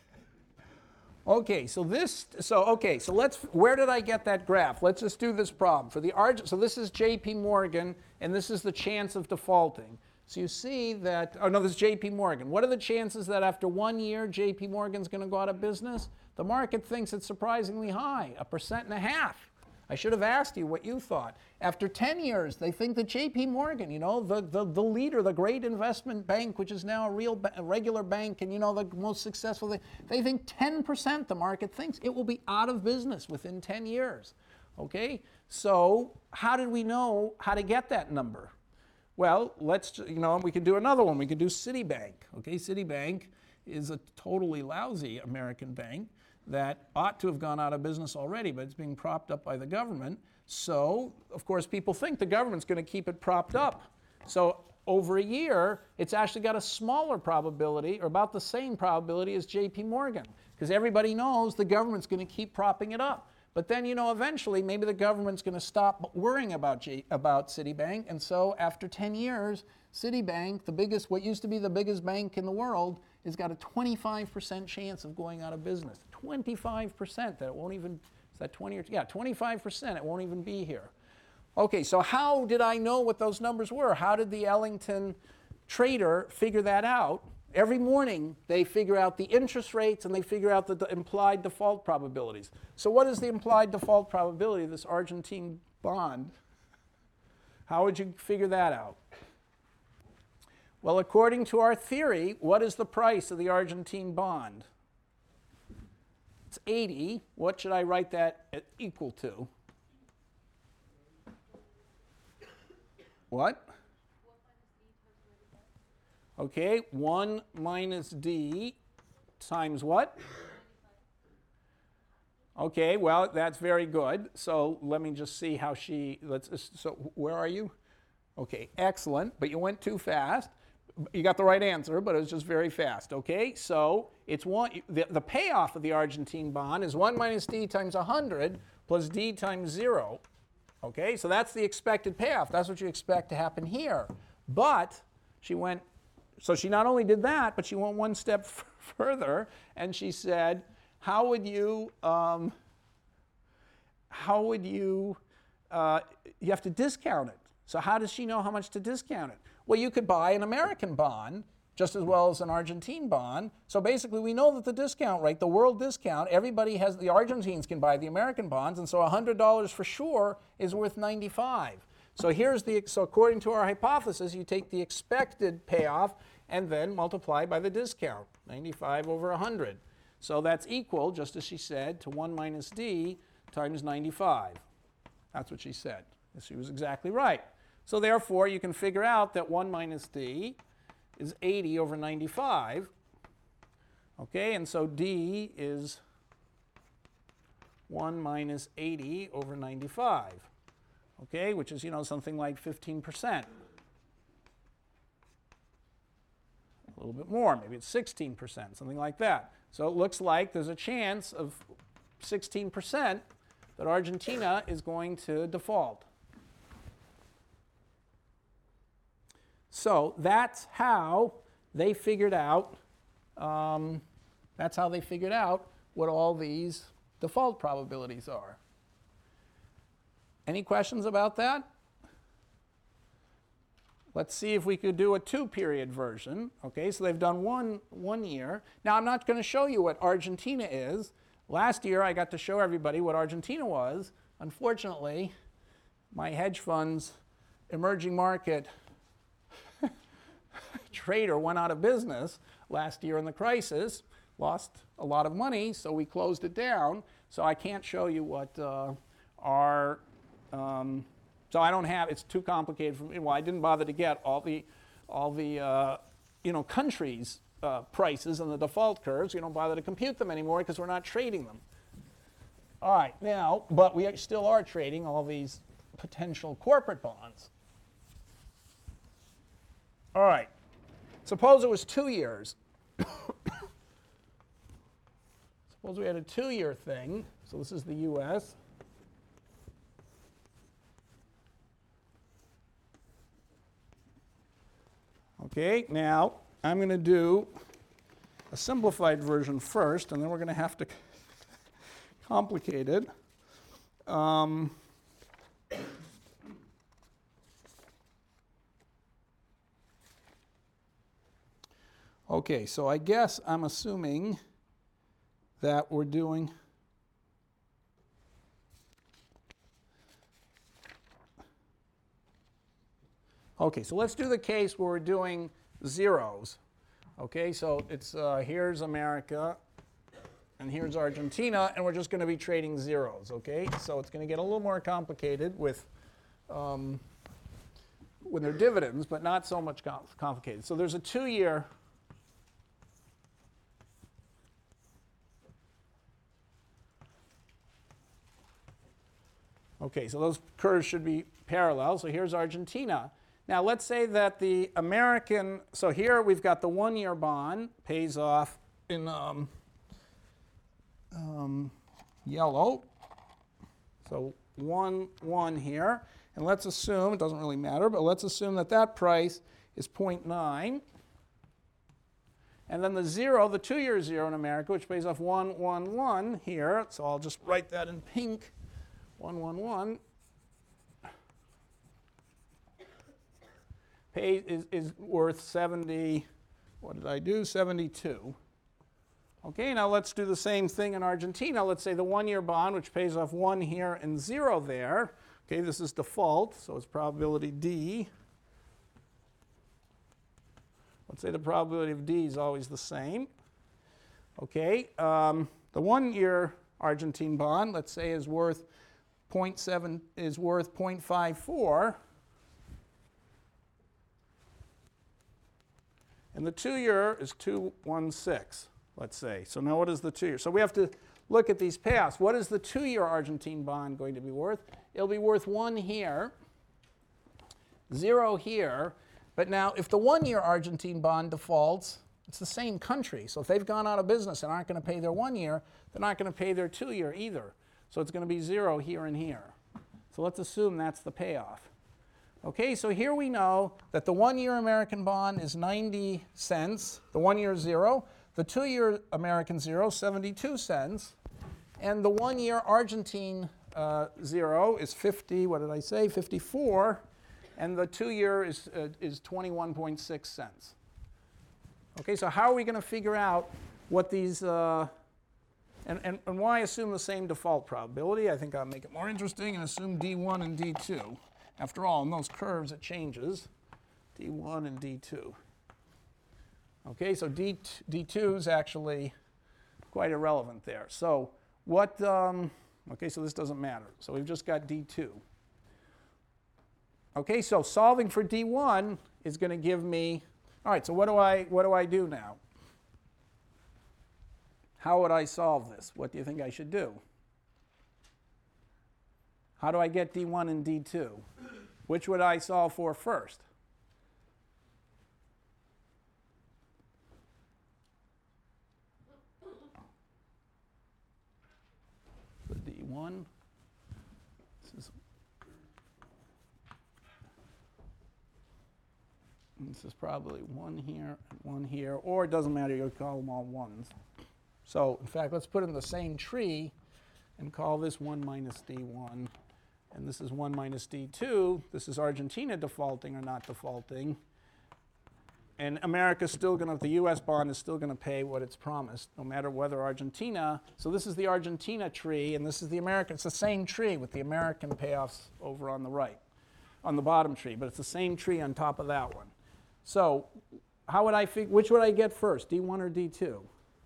okay, so this, so okay, so let's, where did I get that graph? Let's just do this problem. For the Arg, so this is J P Morgan, and this is the chance of defaulting. So you see that, oh no, this is J P Morgan. What are the chances that after one year J P Morgan's going to go out of business? The market thinks it's surprisingly high, a percent and a half. I should have asked you what you thought. After ten years, they think that J P Morgan, you know, the, the, the leader, the great investment bank, which is now a real ba- a regular bank and, you know, the most successful, they, they think ten percent the market thinks it will be out of business within ten years. Okay? So how did we know how to get that number? Well, let's, you know, we could do another one. We could do Citibank. Okay? Citibank is a totally lousy American bank that ought to have gone out of business already, but it's being propped up by the government. So, of course, people think the government's going to keep it propped up. So over a year, it's actually got a smaller probability, or about the same probability as J P Morgan, because everybody knows the government's going to keep propping it up. But then, you know, eventually, maybe the government's going to stop worrying about G- about Citibank, and so after ten years, Citibank, the biggest, what used to be the biggest bank in the world, has got a twenty-five percent chance of going out of business. twenty-five percent that it won't even, is that twenty or, yeah, twenty-five percent it won't even be here. Okay, so how did I know what those numbers were? How did the Ellington trader figure that out? Every morning they figure out the interest rates and they figure out the, the implied default probabilities. So what is the implied default probability of this Argentine bond? How would you figure that out? Well, according to our theory, what is the price of the Argentine bond? It's eighty. What should I write that equal to? What? Okay, one minus D times what? Okay, well, that's very good. So let me just see how she, let's, so where are you? Okay, excellent, but you went too fast. You got the right answer, but it was just very fast. Okay, so it's one, the, the payoff of the Argentine bond is one minus D times one hundred plus D times zero. Okay, so that's the expected payoff. That's what you expect to happen here. But she went, so she not only did that, but she went one step f- further, and she said, how would you, um, how would you, uh, you have to discount it. So how does she know how much to discount it? Well, you could buy an American bond just as well as an Argentine bond. So basically, we know that the discount rate, the world discount, everybody has, the Argentines can buy the American bonds, and so one hundred dollars for sure is worth ninety-five. So here's the, so according to our hypothesis, you take the expected payoff and then multiply by the discount, ninety-five over one hundred. So that's equal, just as she said, to one minus D times ninety-five. That's what she said. She was exactly right. So therefore, you can figure out that one minus D is eighty over ninety-five. Okay, and so D is one minus eighty over ninety-five. Okay, which is, you know, something like fifteen percent. A little bit more, maybe it's sixteen percent, something like that. So it looks like there's a chance of sixteen percent that Argentina is going to default. So that's how they figured out, um, that's how they figured out what all these default probabilities are. Any questions about that? Let's see if we could do a two-period version. Okay, so they've done one, one year. Now, I'm not going to show you what Argentina is. Last year, I got to show everybody what Argentina was. Unfortunately, my hedge fund's emerging market trader went out of business last year in the crisis, lost a lot of money, so we closed it down. So I can't show you what uh, our... Um, So I don't have, it's too complicated for me. Well, I didn't bother to get all the, all the uh, you know, countries' uh, prices and the default curves. We don't bother to compute them anymore because we're not trading them. All right, now, but we still are trading all these potential corporate bonds. All right, suppose it was two years. Suppose we had a two-year thing. So this is the U S. Okay, now I'm going to do a simplified version first, and then we're going to have to complicate it. Um, okay, so I guess I'm assuming that we're doing Okay, so let's do the case where we're doing zeros. Okay, so it's uh, here's America, and here's Argentina, and we're just going to be trading zeros. Okay, so it's going to get a little more complicated with um, when they're dividends, but not so much com- complicated. So there's a two-year. Okay, so those curves should be parallel. So here's Argentina. Now, let's say that the American, so here we've got the one-year bond, pays off in um, um, yellow. So one, one here. And let's assume, it doesn't really matter, but let's assume that that price is zero point nine. And then the zero, the two-year zero in America, which pays off one, one, one here. So I'll just write that in pink, one, one, one. Pay is, is worth seventy, what did I do? seventy-two. Okay, now let's do the same thing in Argentina. Let's say the one-year bond, which pays off one here and zero there. Okay, this is default, so it's probability D. Let's say the probability of D is always the same. Okay, um, the one-year Argentine bond, let's say, is worth zero point seven, is worth zero point five four. And the two-year is two one six, let's say. So now what is the two-year? So we have to look at these payoffs. What is the two-year Argentine bond going to be worth? It'll be worth one here, zero here. But now if the one-year Argentine bond defaults, it's the same country. So if they've gone out of business and aren't going to pay their one-year, they're not going to pay their two-year either. So it's going to be zero here and here. So let's assume that's the payoff. Okay, so here we know that the one-year American bond is ninety cents, the one-year zero, the two-year American zero, seventy-two cents, and the one-year Argentine uh, zero is fifty, what did I say, fifty-four, and the two-year is, uh, is twenty-one point six cents. Okay, so how are we going to figure out what these, uh, and, and, and why assume the same default probability? I think I'll make it more interesting and assume D one and D two. After all, in those curves it changes, D one and D two. Okay, so D, D2 is actually quite irrelevant there. So what, um, okay, so this doesn't matter. So we've just got D two. Okay, so solving for D one is going to give me, all right, so what do I, what do I do now? How would I solve this? What do you think I should do? How do I get D one and D two? Which would I solve for first? The D one. This is, this is probably one here and one here, or it doesn't matter, you call them all ones. So in fact, let's put in the same tree and call this one minus D one. And this is one minus D two. This is Argentina defaulting or not defaulting. And America's still going to, the U S bond is still going to pay what it's promised, no matter whether Argentina, so this is the Argentina tree, and this is the American, it's the same tree with the American payoffs over on the right, on the bottom tree, but it's the same tree on top of that one. So how would I figure, which would I get first, D one or D two?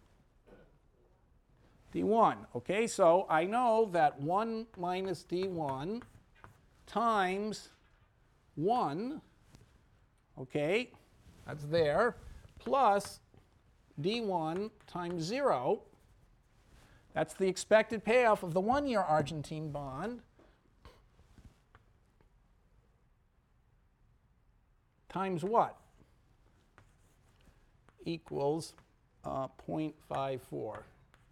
D one, okay, so I know that one minus D one times one, okay, that's there, plus D one times zero, that's the expected payoff of the one-year Argentine bond, times what? Equals uh, zero point five four.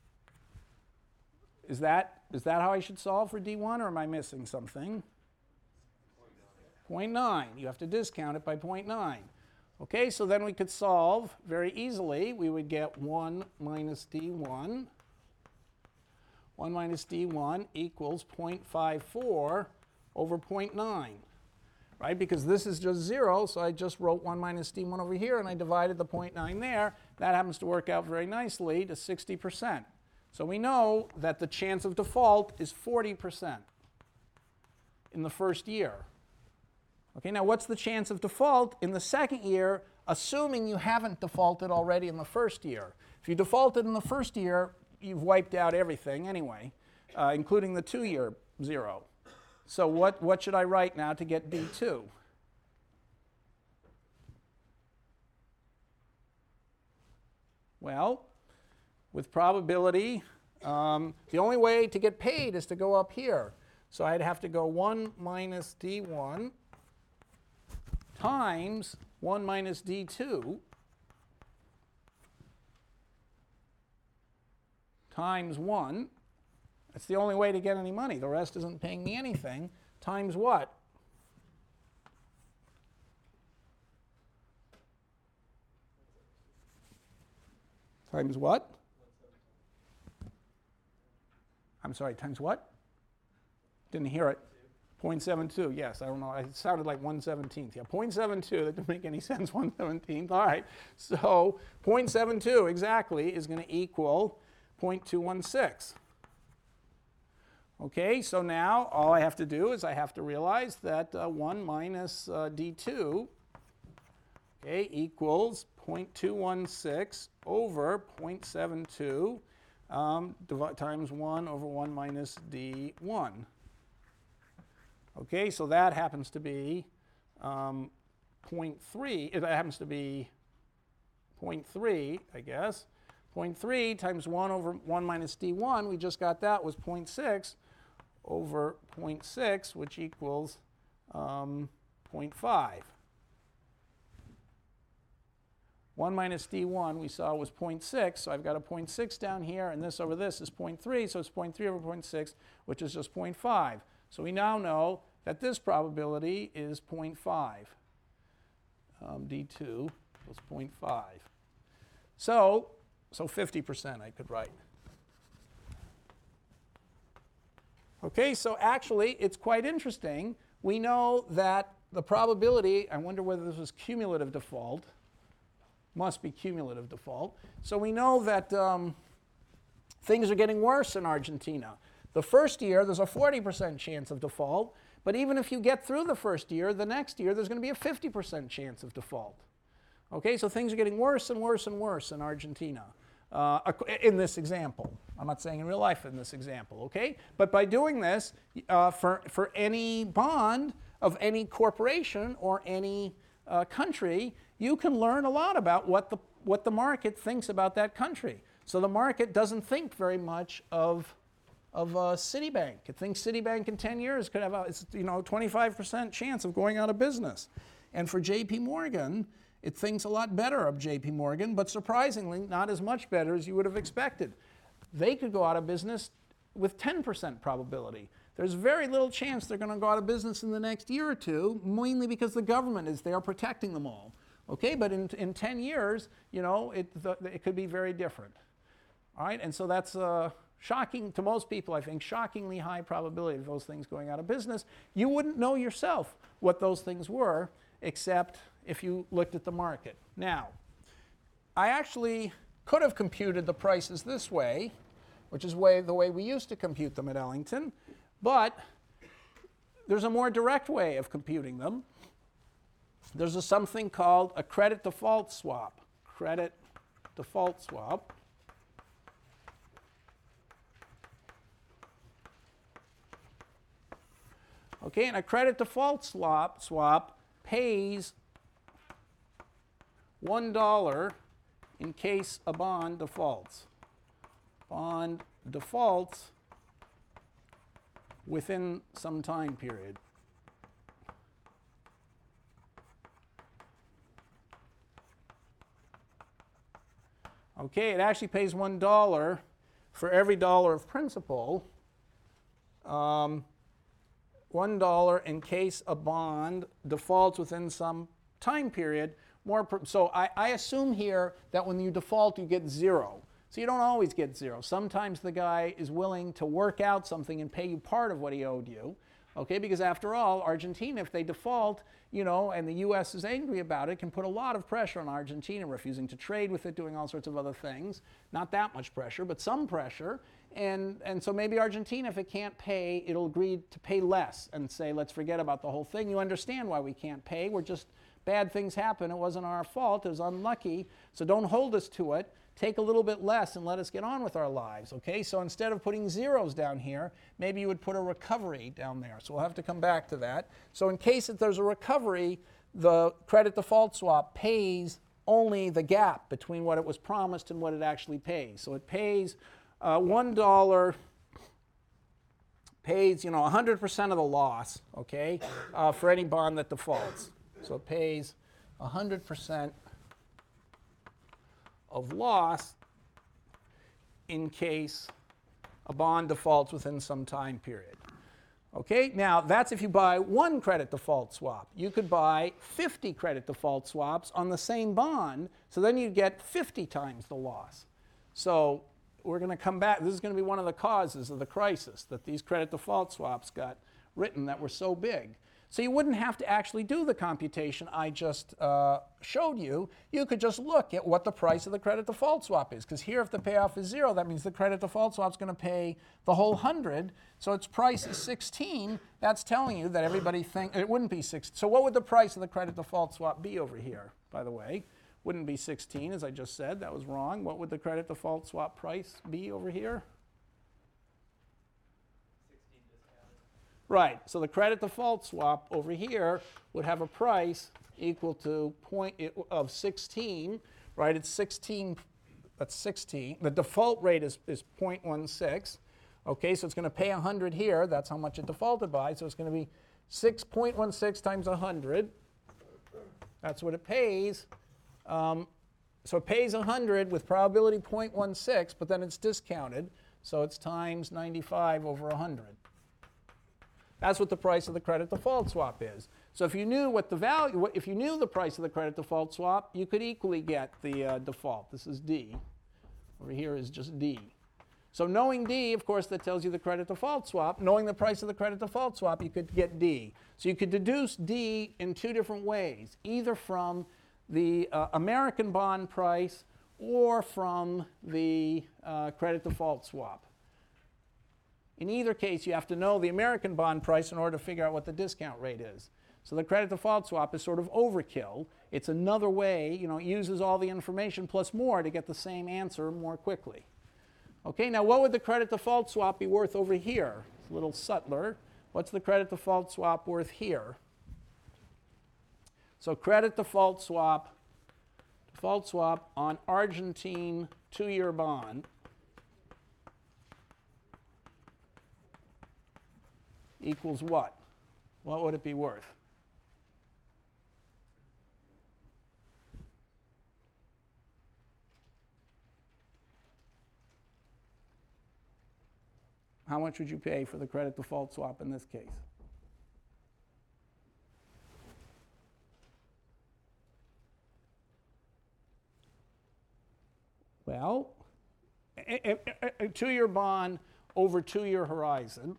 Is that, is that how I should solve for D one, or am I missing something? zero point nine. You have to discount it by zero point nine. Okay, so then we could solve very easily. We would get one minus D one. one minus D one equals zero point five four over zero point nine. Right, because this is just zero, so I just wrote one minus D one over here, and I divided the zero point nine there. That happens to work out very nicely to sixty percent. So we know that the chance of default is forty percent in the first year. Okay, now what's the chance of default in the second year, assuming you haven't defaulted already in the first year? If you defaulted in the first year, you've wiped out everything anyway, uh, including the two-year zero. So what, what should I write now to get D two? Well, with probability, um, the only way to get paid is to go up here. So I'd have to go one minus D one times one minus D two times one. That's the only way to get any money. The rest isn't paying me anything. Times what? Times what? I'm sorry, times what? Didn't hear it. zero point seven two, yes, I don't know. It sounded like one seventeenth. Yeah, zero point seven two, that didn't make any sense, one seventeenth. All right, so zero point seven two exactly is going to equal zero point two one six. Okay, so now all I have to do is I have to realize that uh, one minus uh, D two, okay, equals zero point two one six over zero point seven two um, times one over one minus D one. Okay, so that happens to be um, zero point three, it happens to be point three, I guess. zero point three times one over one minus d one, we just got that, was zero point six over zero point six, which equals um, zero point five. one minus d one we saw was zero point six, so I've got a zero point six down here, and this over this is zero point three, so it's zero point three over zero point six, which is just zero point five. So we now know that this probability is zero point five. Um, d two was zero point five. So, so fifty percent I could write. Okay, so actually it's quite interesting. We know that the probability, I wonder whether this was cumulative default, must be cumulative default. So we know that um, things are getting worse in Argentina. The first year, there's a forty percent chance of default, but even if you get through the first year, the next year, there's going to be a fifty percent chance of default. Okay, so things are getting worse and worse and worse in Argentina uh, in this example. I'm not saying in real life in this example, okay? But by doing this, uh, for, for any bond of any corporation or any uh, country, you can learn a lot about what the, what the market thinks about that country. So the market doesn't think very much of, of uh, Citibank. It thinks Citibank in ten years could have a it's, you know, twenty-five percent chance of going out of business. And for J P Morgan, it thinks a lot better of J P Morgan, but surprisingly, not as much better as you would have expected. They could go out of business with ten percent probability. There's very little chance they're going to go out of business in the next year or two, mainly because the government is there protecting them all. Okay, but in, in ten years, you know, it, the, it could be very different. All right, and so that's uh, shocking to most people, I think, shockingly high probability of those things going out of business. You wouldn't know yourself what those things were, except if you looked at the market. Now, I actually could have computed the prices this way, which is way, the way we used to compute them at Ellington, but there's a more direct way of computing them. There's a, something called a credit default swap. Credit default swap. Okay, and a credit default swap, swap pays one dollar in case a bond defaults. Bond defaults within some time period. Okay, it actually pays one dollar for every dollar of principal. Um, one dollar in case a bond defaults within some time period. More per, so I, I assume here that when you default, you get zero. So you don't always get zero. Sometimes the guy is willing to work out something and pay you part of what he owed you. Okay, because after all, Argentina, if they default, you know, and the U S is angry about it, can put a lot of pressure on Argentina, refusing to trade with it, doing all sorts of other things. Not that much pressure, but some pressure. And, and so maybe Argentina, if it can't pay, it'll agree to pay less and say, let's forget about the whole thing. You understand why we can't pay. We're just, bad things happen. It wasn't our fault. It was unlucky. So don't hold us to it. Take a little bit less and let us get on with our lives, okay? So instead of putting zeros down here, maybe you would put a recovery down there. So we'll have to come back to that. So in case that there's a recovery, the credit default swap pays only the gap between what it was promised and what it actually pays. So it pays uh, one dollar, pays, you know, one hundred percent of the loss, okay, uh, for any bond that defaults. So it pays one hundred percent of loss in case a bond defaults within some time period. Okay, now that's if you buy one credit default swap. You could buy fifty credit default swaps on the same bond, so then you get fifty times the loss. So we're going to come back. This is going to be one of the causes of the crisis, that these credit default swaps got written that were so big. So you wouldn't have to actually do the computation I just uh, showed you. You could just look at what the price of the credit default swap is. Because here, if the payoff is zero, that means the credit default swap is going to pay the whole one hundred. So its price is sixteen. That's telling you that everybody thinks it wouldn't be sixteen. So what would the price of the credit default swap be over here, by the way? Wouldn't be sixteen, as I just said. That was wrong. What would the credit default swap price be over here? Right, so the credit default swap over here would have a price equal to point of sixteen, right? It's sixteen, that's sixteen. The default rate is, is zero point one six. Okay, so it's going to pay one hundred here. That's how much it defaulted by. So it's going to be six point one six times one hundred. That's what it pays. Um, so it pays one hundred with probability zero point one six, but then it's discounted. So it's times ninety-five over one hundred. That's what the price of the credit default swap is. So if you knew what the value, if you knew the price of the credit default swap, you could equally get the uh, default. This is D. Over here is just D. So knowing D, of course, that tells you the credit default swap. Knowing the price of the credit default swap, you could get D. So you could deduce D in two different ways, either from the uh, American bond price or from the uh, credit default swap. In either case, you have to know the American bond price in order to figure out what the discount rate is. So the credit default swap is sort of overkill. It's another way, you know, it uses all the information plus more to get the same answer more quickly. Okay, now what would the credit default swap be worth over here? It's a little subtler. What's the credit default swap worth here? So credit default swap, default swap on Argentine two-year bond equals what? What would it be worth? How much would you pay for the credit default swap in this case? Well, a, a, a two-year bond over two-year horizon.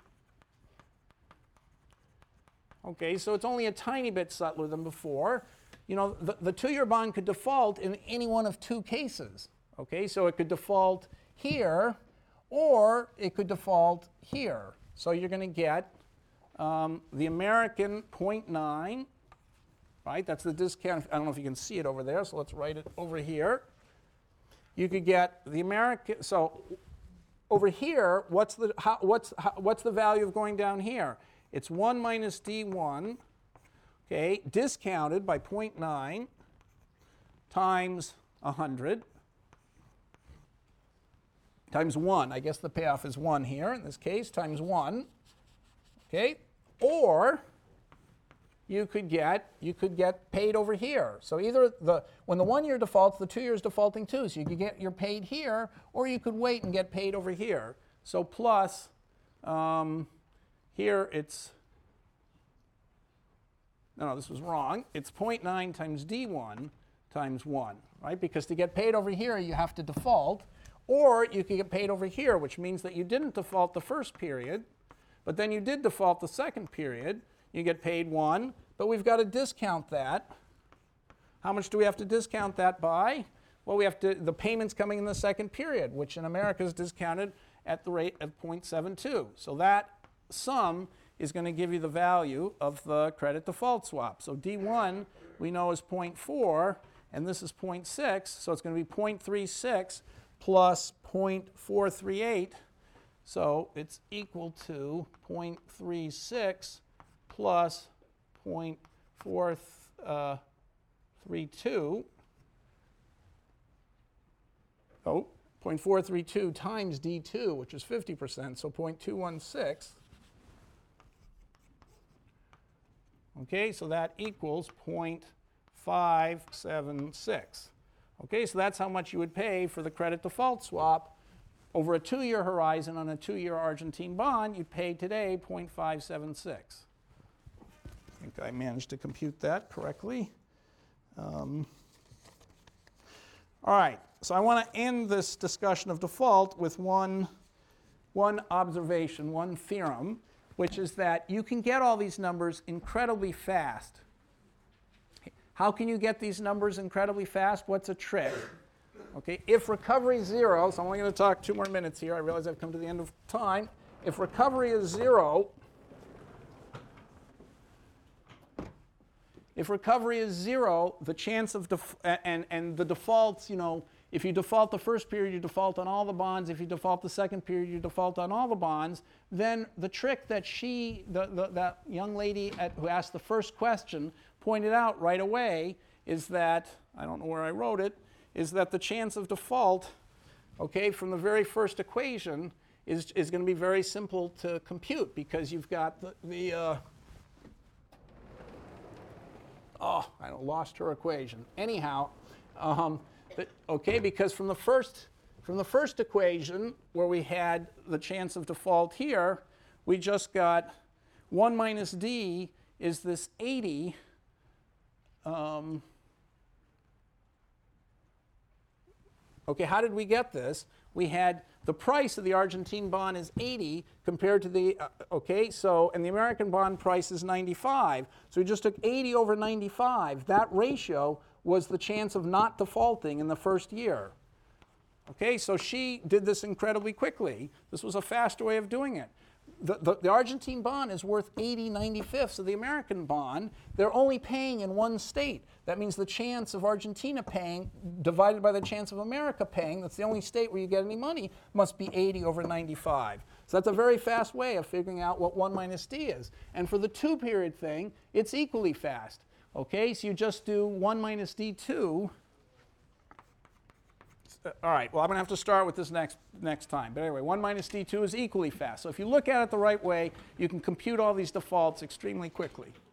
Okay, so it's only a tiny bit subtler than before. You know, the, the two-year bond could default in any one of two cases. Okay, so it could default here, or it could default here. So you're going to get um, the American zero point nine, right? That's the discount. I don't know if you can see it over there, so let's write it over here. You could get the American, so over here, what's the, how, what's, how, what's the value of going down here? It's one minus D one, okay, discounted by zero point nine times one hundred times one. I guess the payoff is one here in this case, times one. Okay, or you could get you could get paid over here. So either the when the one year defaults, the two years defaulting too. So you could get your paid here, or you could wait and get paid over here. So plus um, here it's no, no, this was wrong. It's zero point nine times D one times one, right? Because to get paid over here, you have to default. Or you could get paid over here, which means that you didn't default the first period, but then you did default the second period. You get paid one, but we've got to discount that. How much do we have to discount that by? Well, we have to, the payments coming in the second period, which in America is discounted at the rate of zero point seven two. So that sum is going to give you the value of the credit default swap. So D one we know is zero point four, and this is zero point six, so it's going to be zero point three six plus zero point four three eight. So it's equal to zero point three six plus zero point four three two. Oh, zero point four three two times D two, which is fifty percent, so zero point two one six. Okay, so that equals zero point five seven six. Okay, so that's how much you would pay for the credit default swap over a two-year horizon on a two-year Argentine bond. You'd pay today zero point five seven six. I think I managed to compute that correctly. Um, all right, so I want to end this discussion of default with one, one observation, one theorem, which is that you can get all these numbers incredibly fast. How can you get these numbers incredibly fast? What's a trick? Okay, if recovery is zero, so I'm only going to talk two more minutes here. I realize I've come to the end of time. If recovery is zero, if recovery is zero, the chance of def and and the defaults, you know, if you default the first period, you default on all the bonds. If you default the second period, you default on all the bonds. Then the trick that she, the, the, that young lady at, who asked the first question, pointed out right away is that, I don't know where I wrote it, is that the chance of default, okay, from the very first equation is, is going to be very simple to compute because you've got the, the uh, oh, I lost her equation. Anyhow, um, but, okay, because from the first from the first equation where we had the chance of default here, we just got one minus d is this eighty. Um, okay, how did we get this? We had the price of the Argentine bond is eighty compared to the, uh, okay, so, and the American bond price is ninety-five. So we just took eighty over ninety-five. That ratio was the chance of not defaulting in the first year. Okay, so she did this incredibly quickly. This was a faster way of doing it. The, the, the Argentine bond is worth eighty ninety-fifths of the American bond. They're only paying in one state. That means the chance of Argentina paying divided by the chance of America paying, that's the only state where you get any money, must be eighty over ninety-five. So that's a very fast way of figuring out what one minus d is. And for the two-period thing, it's equally fast. Okay, so you just do one minus d two. All right, well, I'm going to have to start with this next, next time. But anyway, one minus d two is equally fast. So if you look at it the right way, you can compute all these defaults extremely quickly.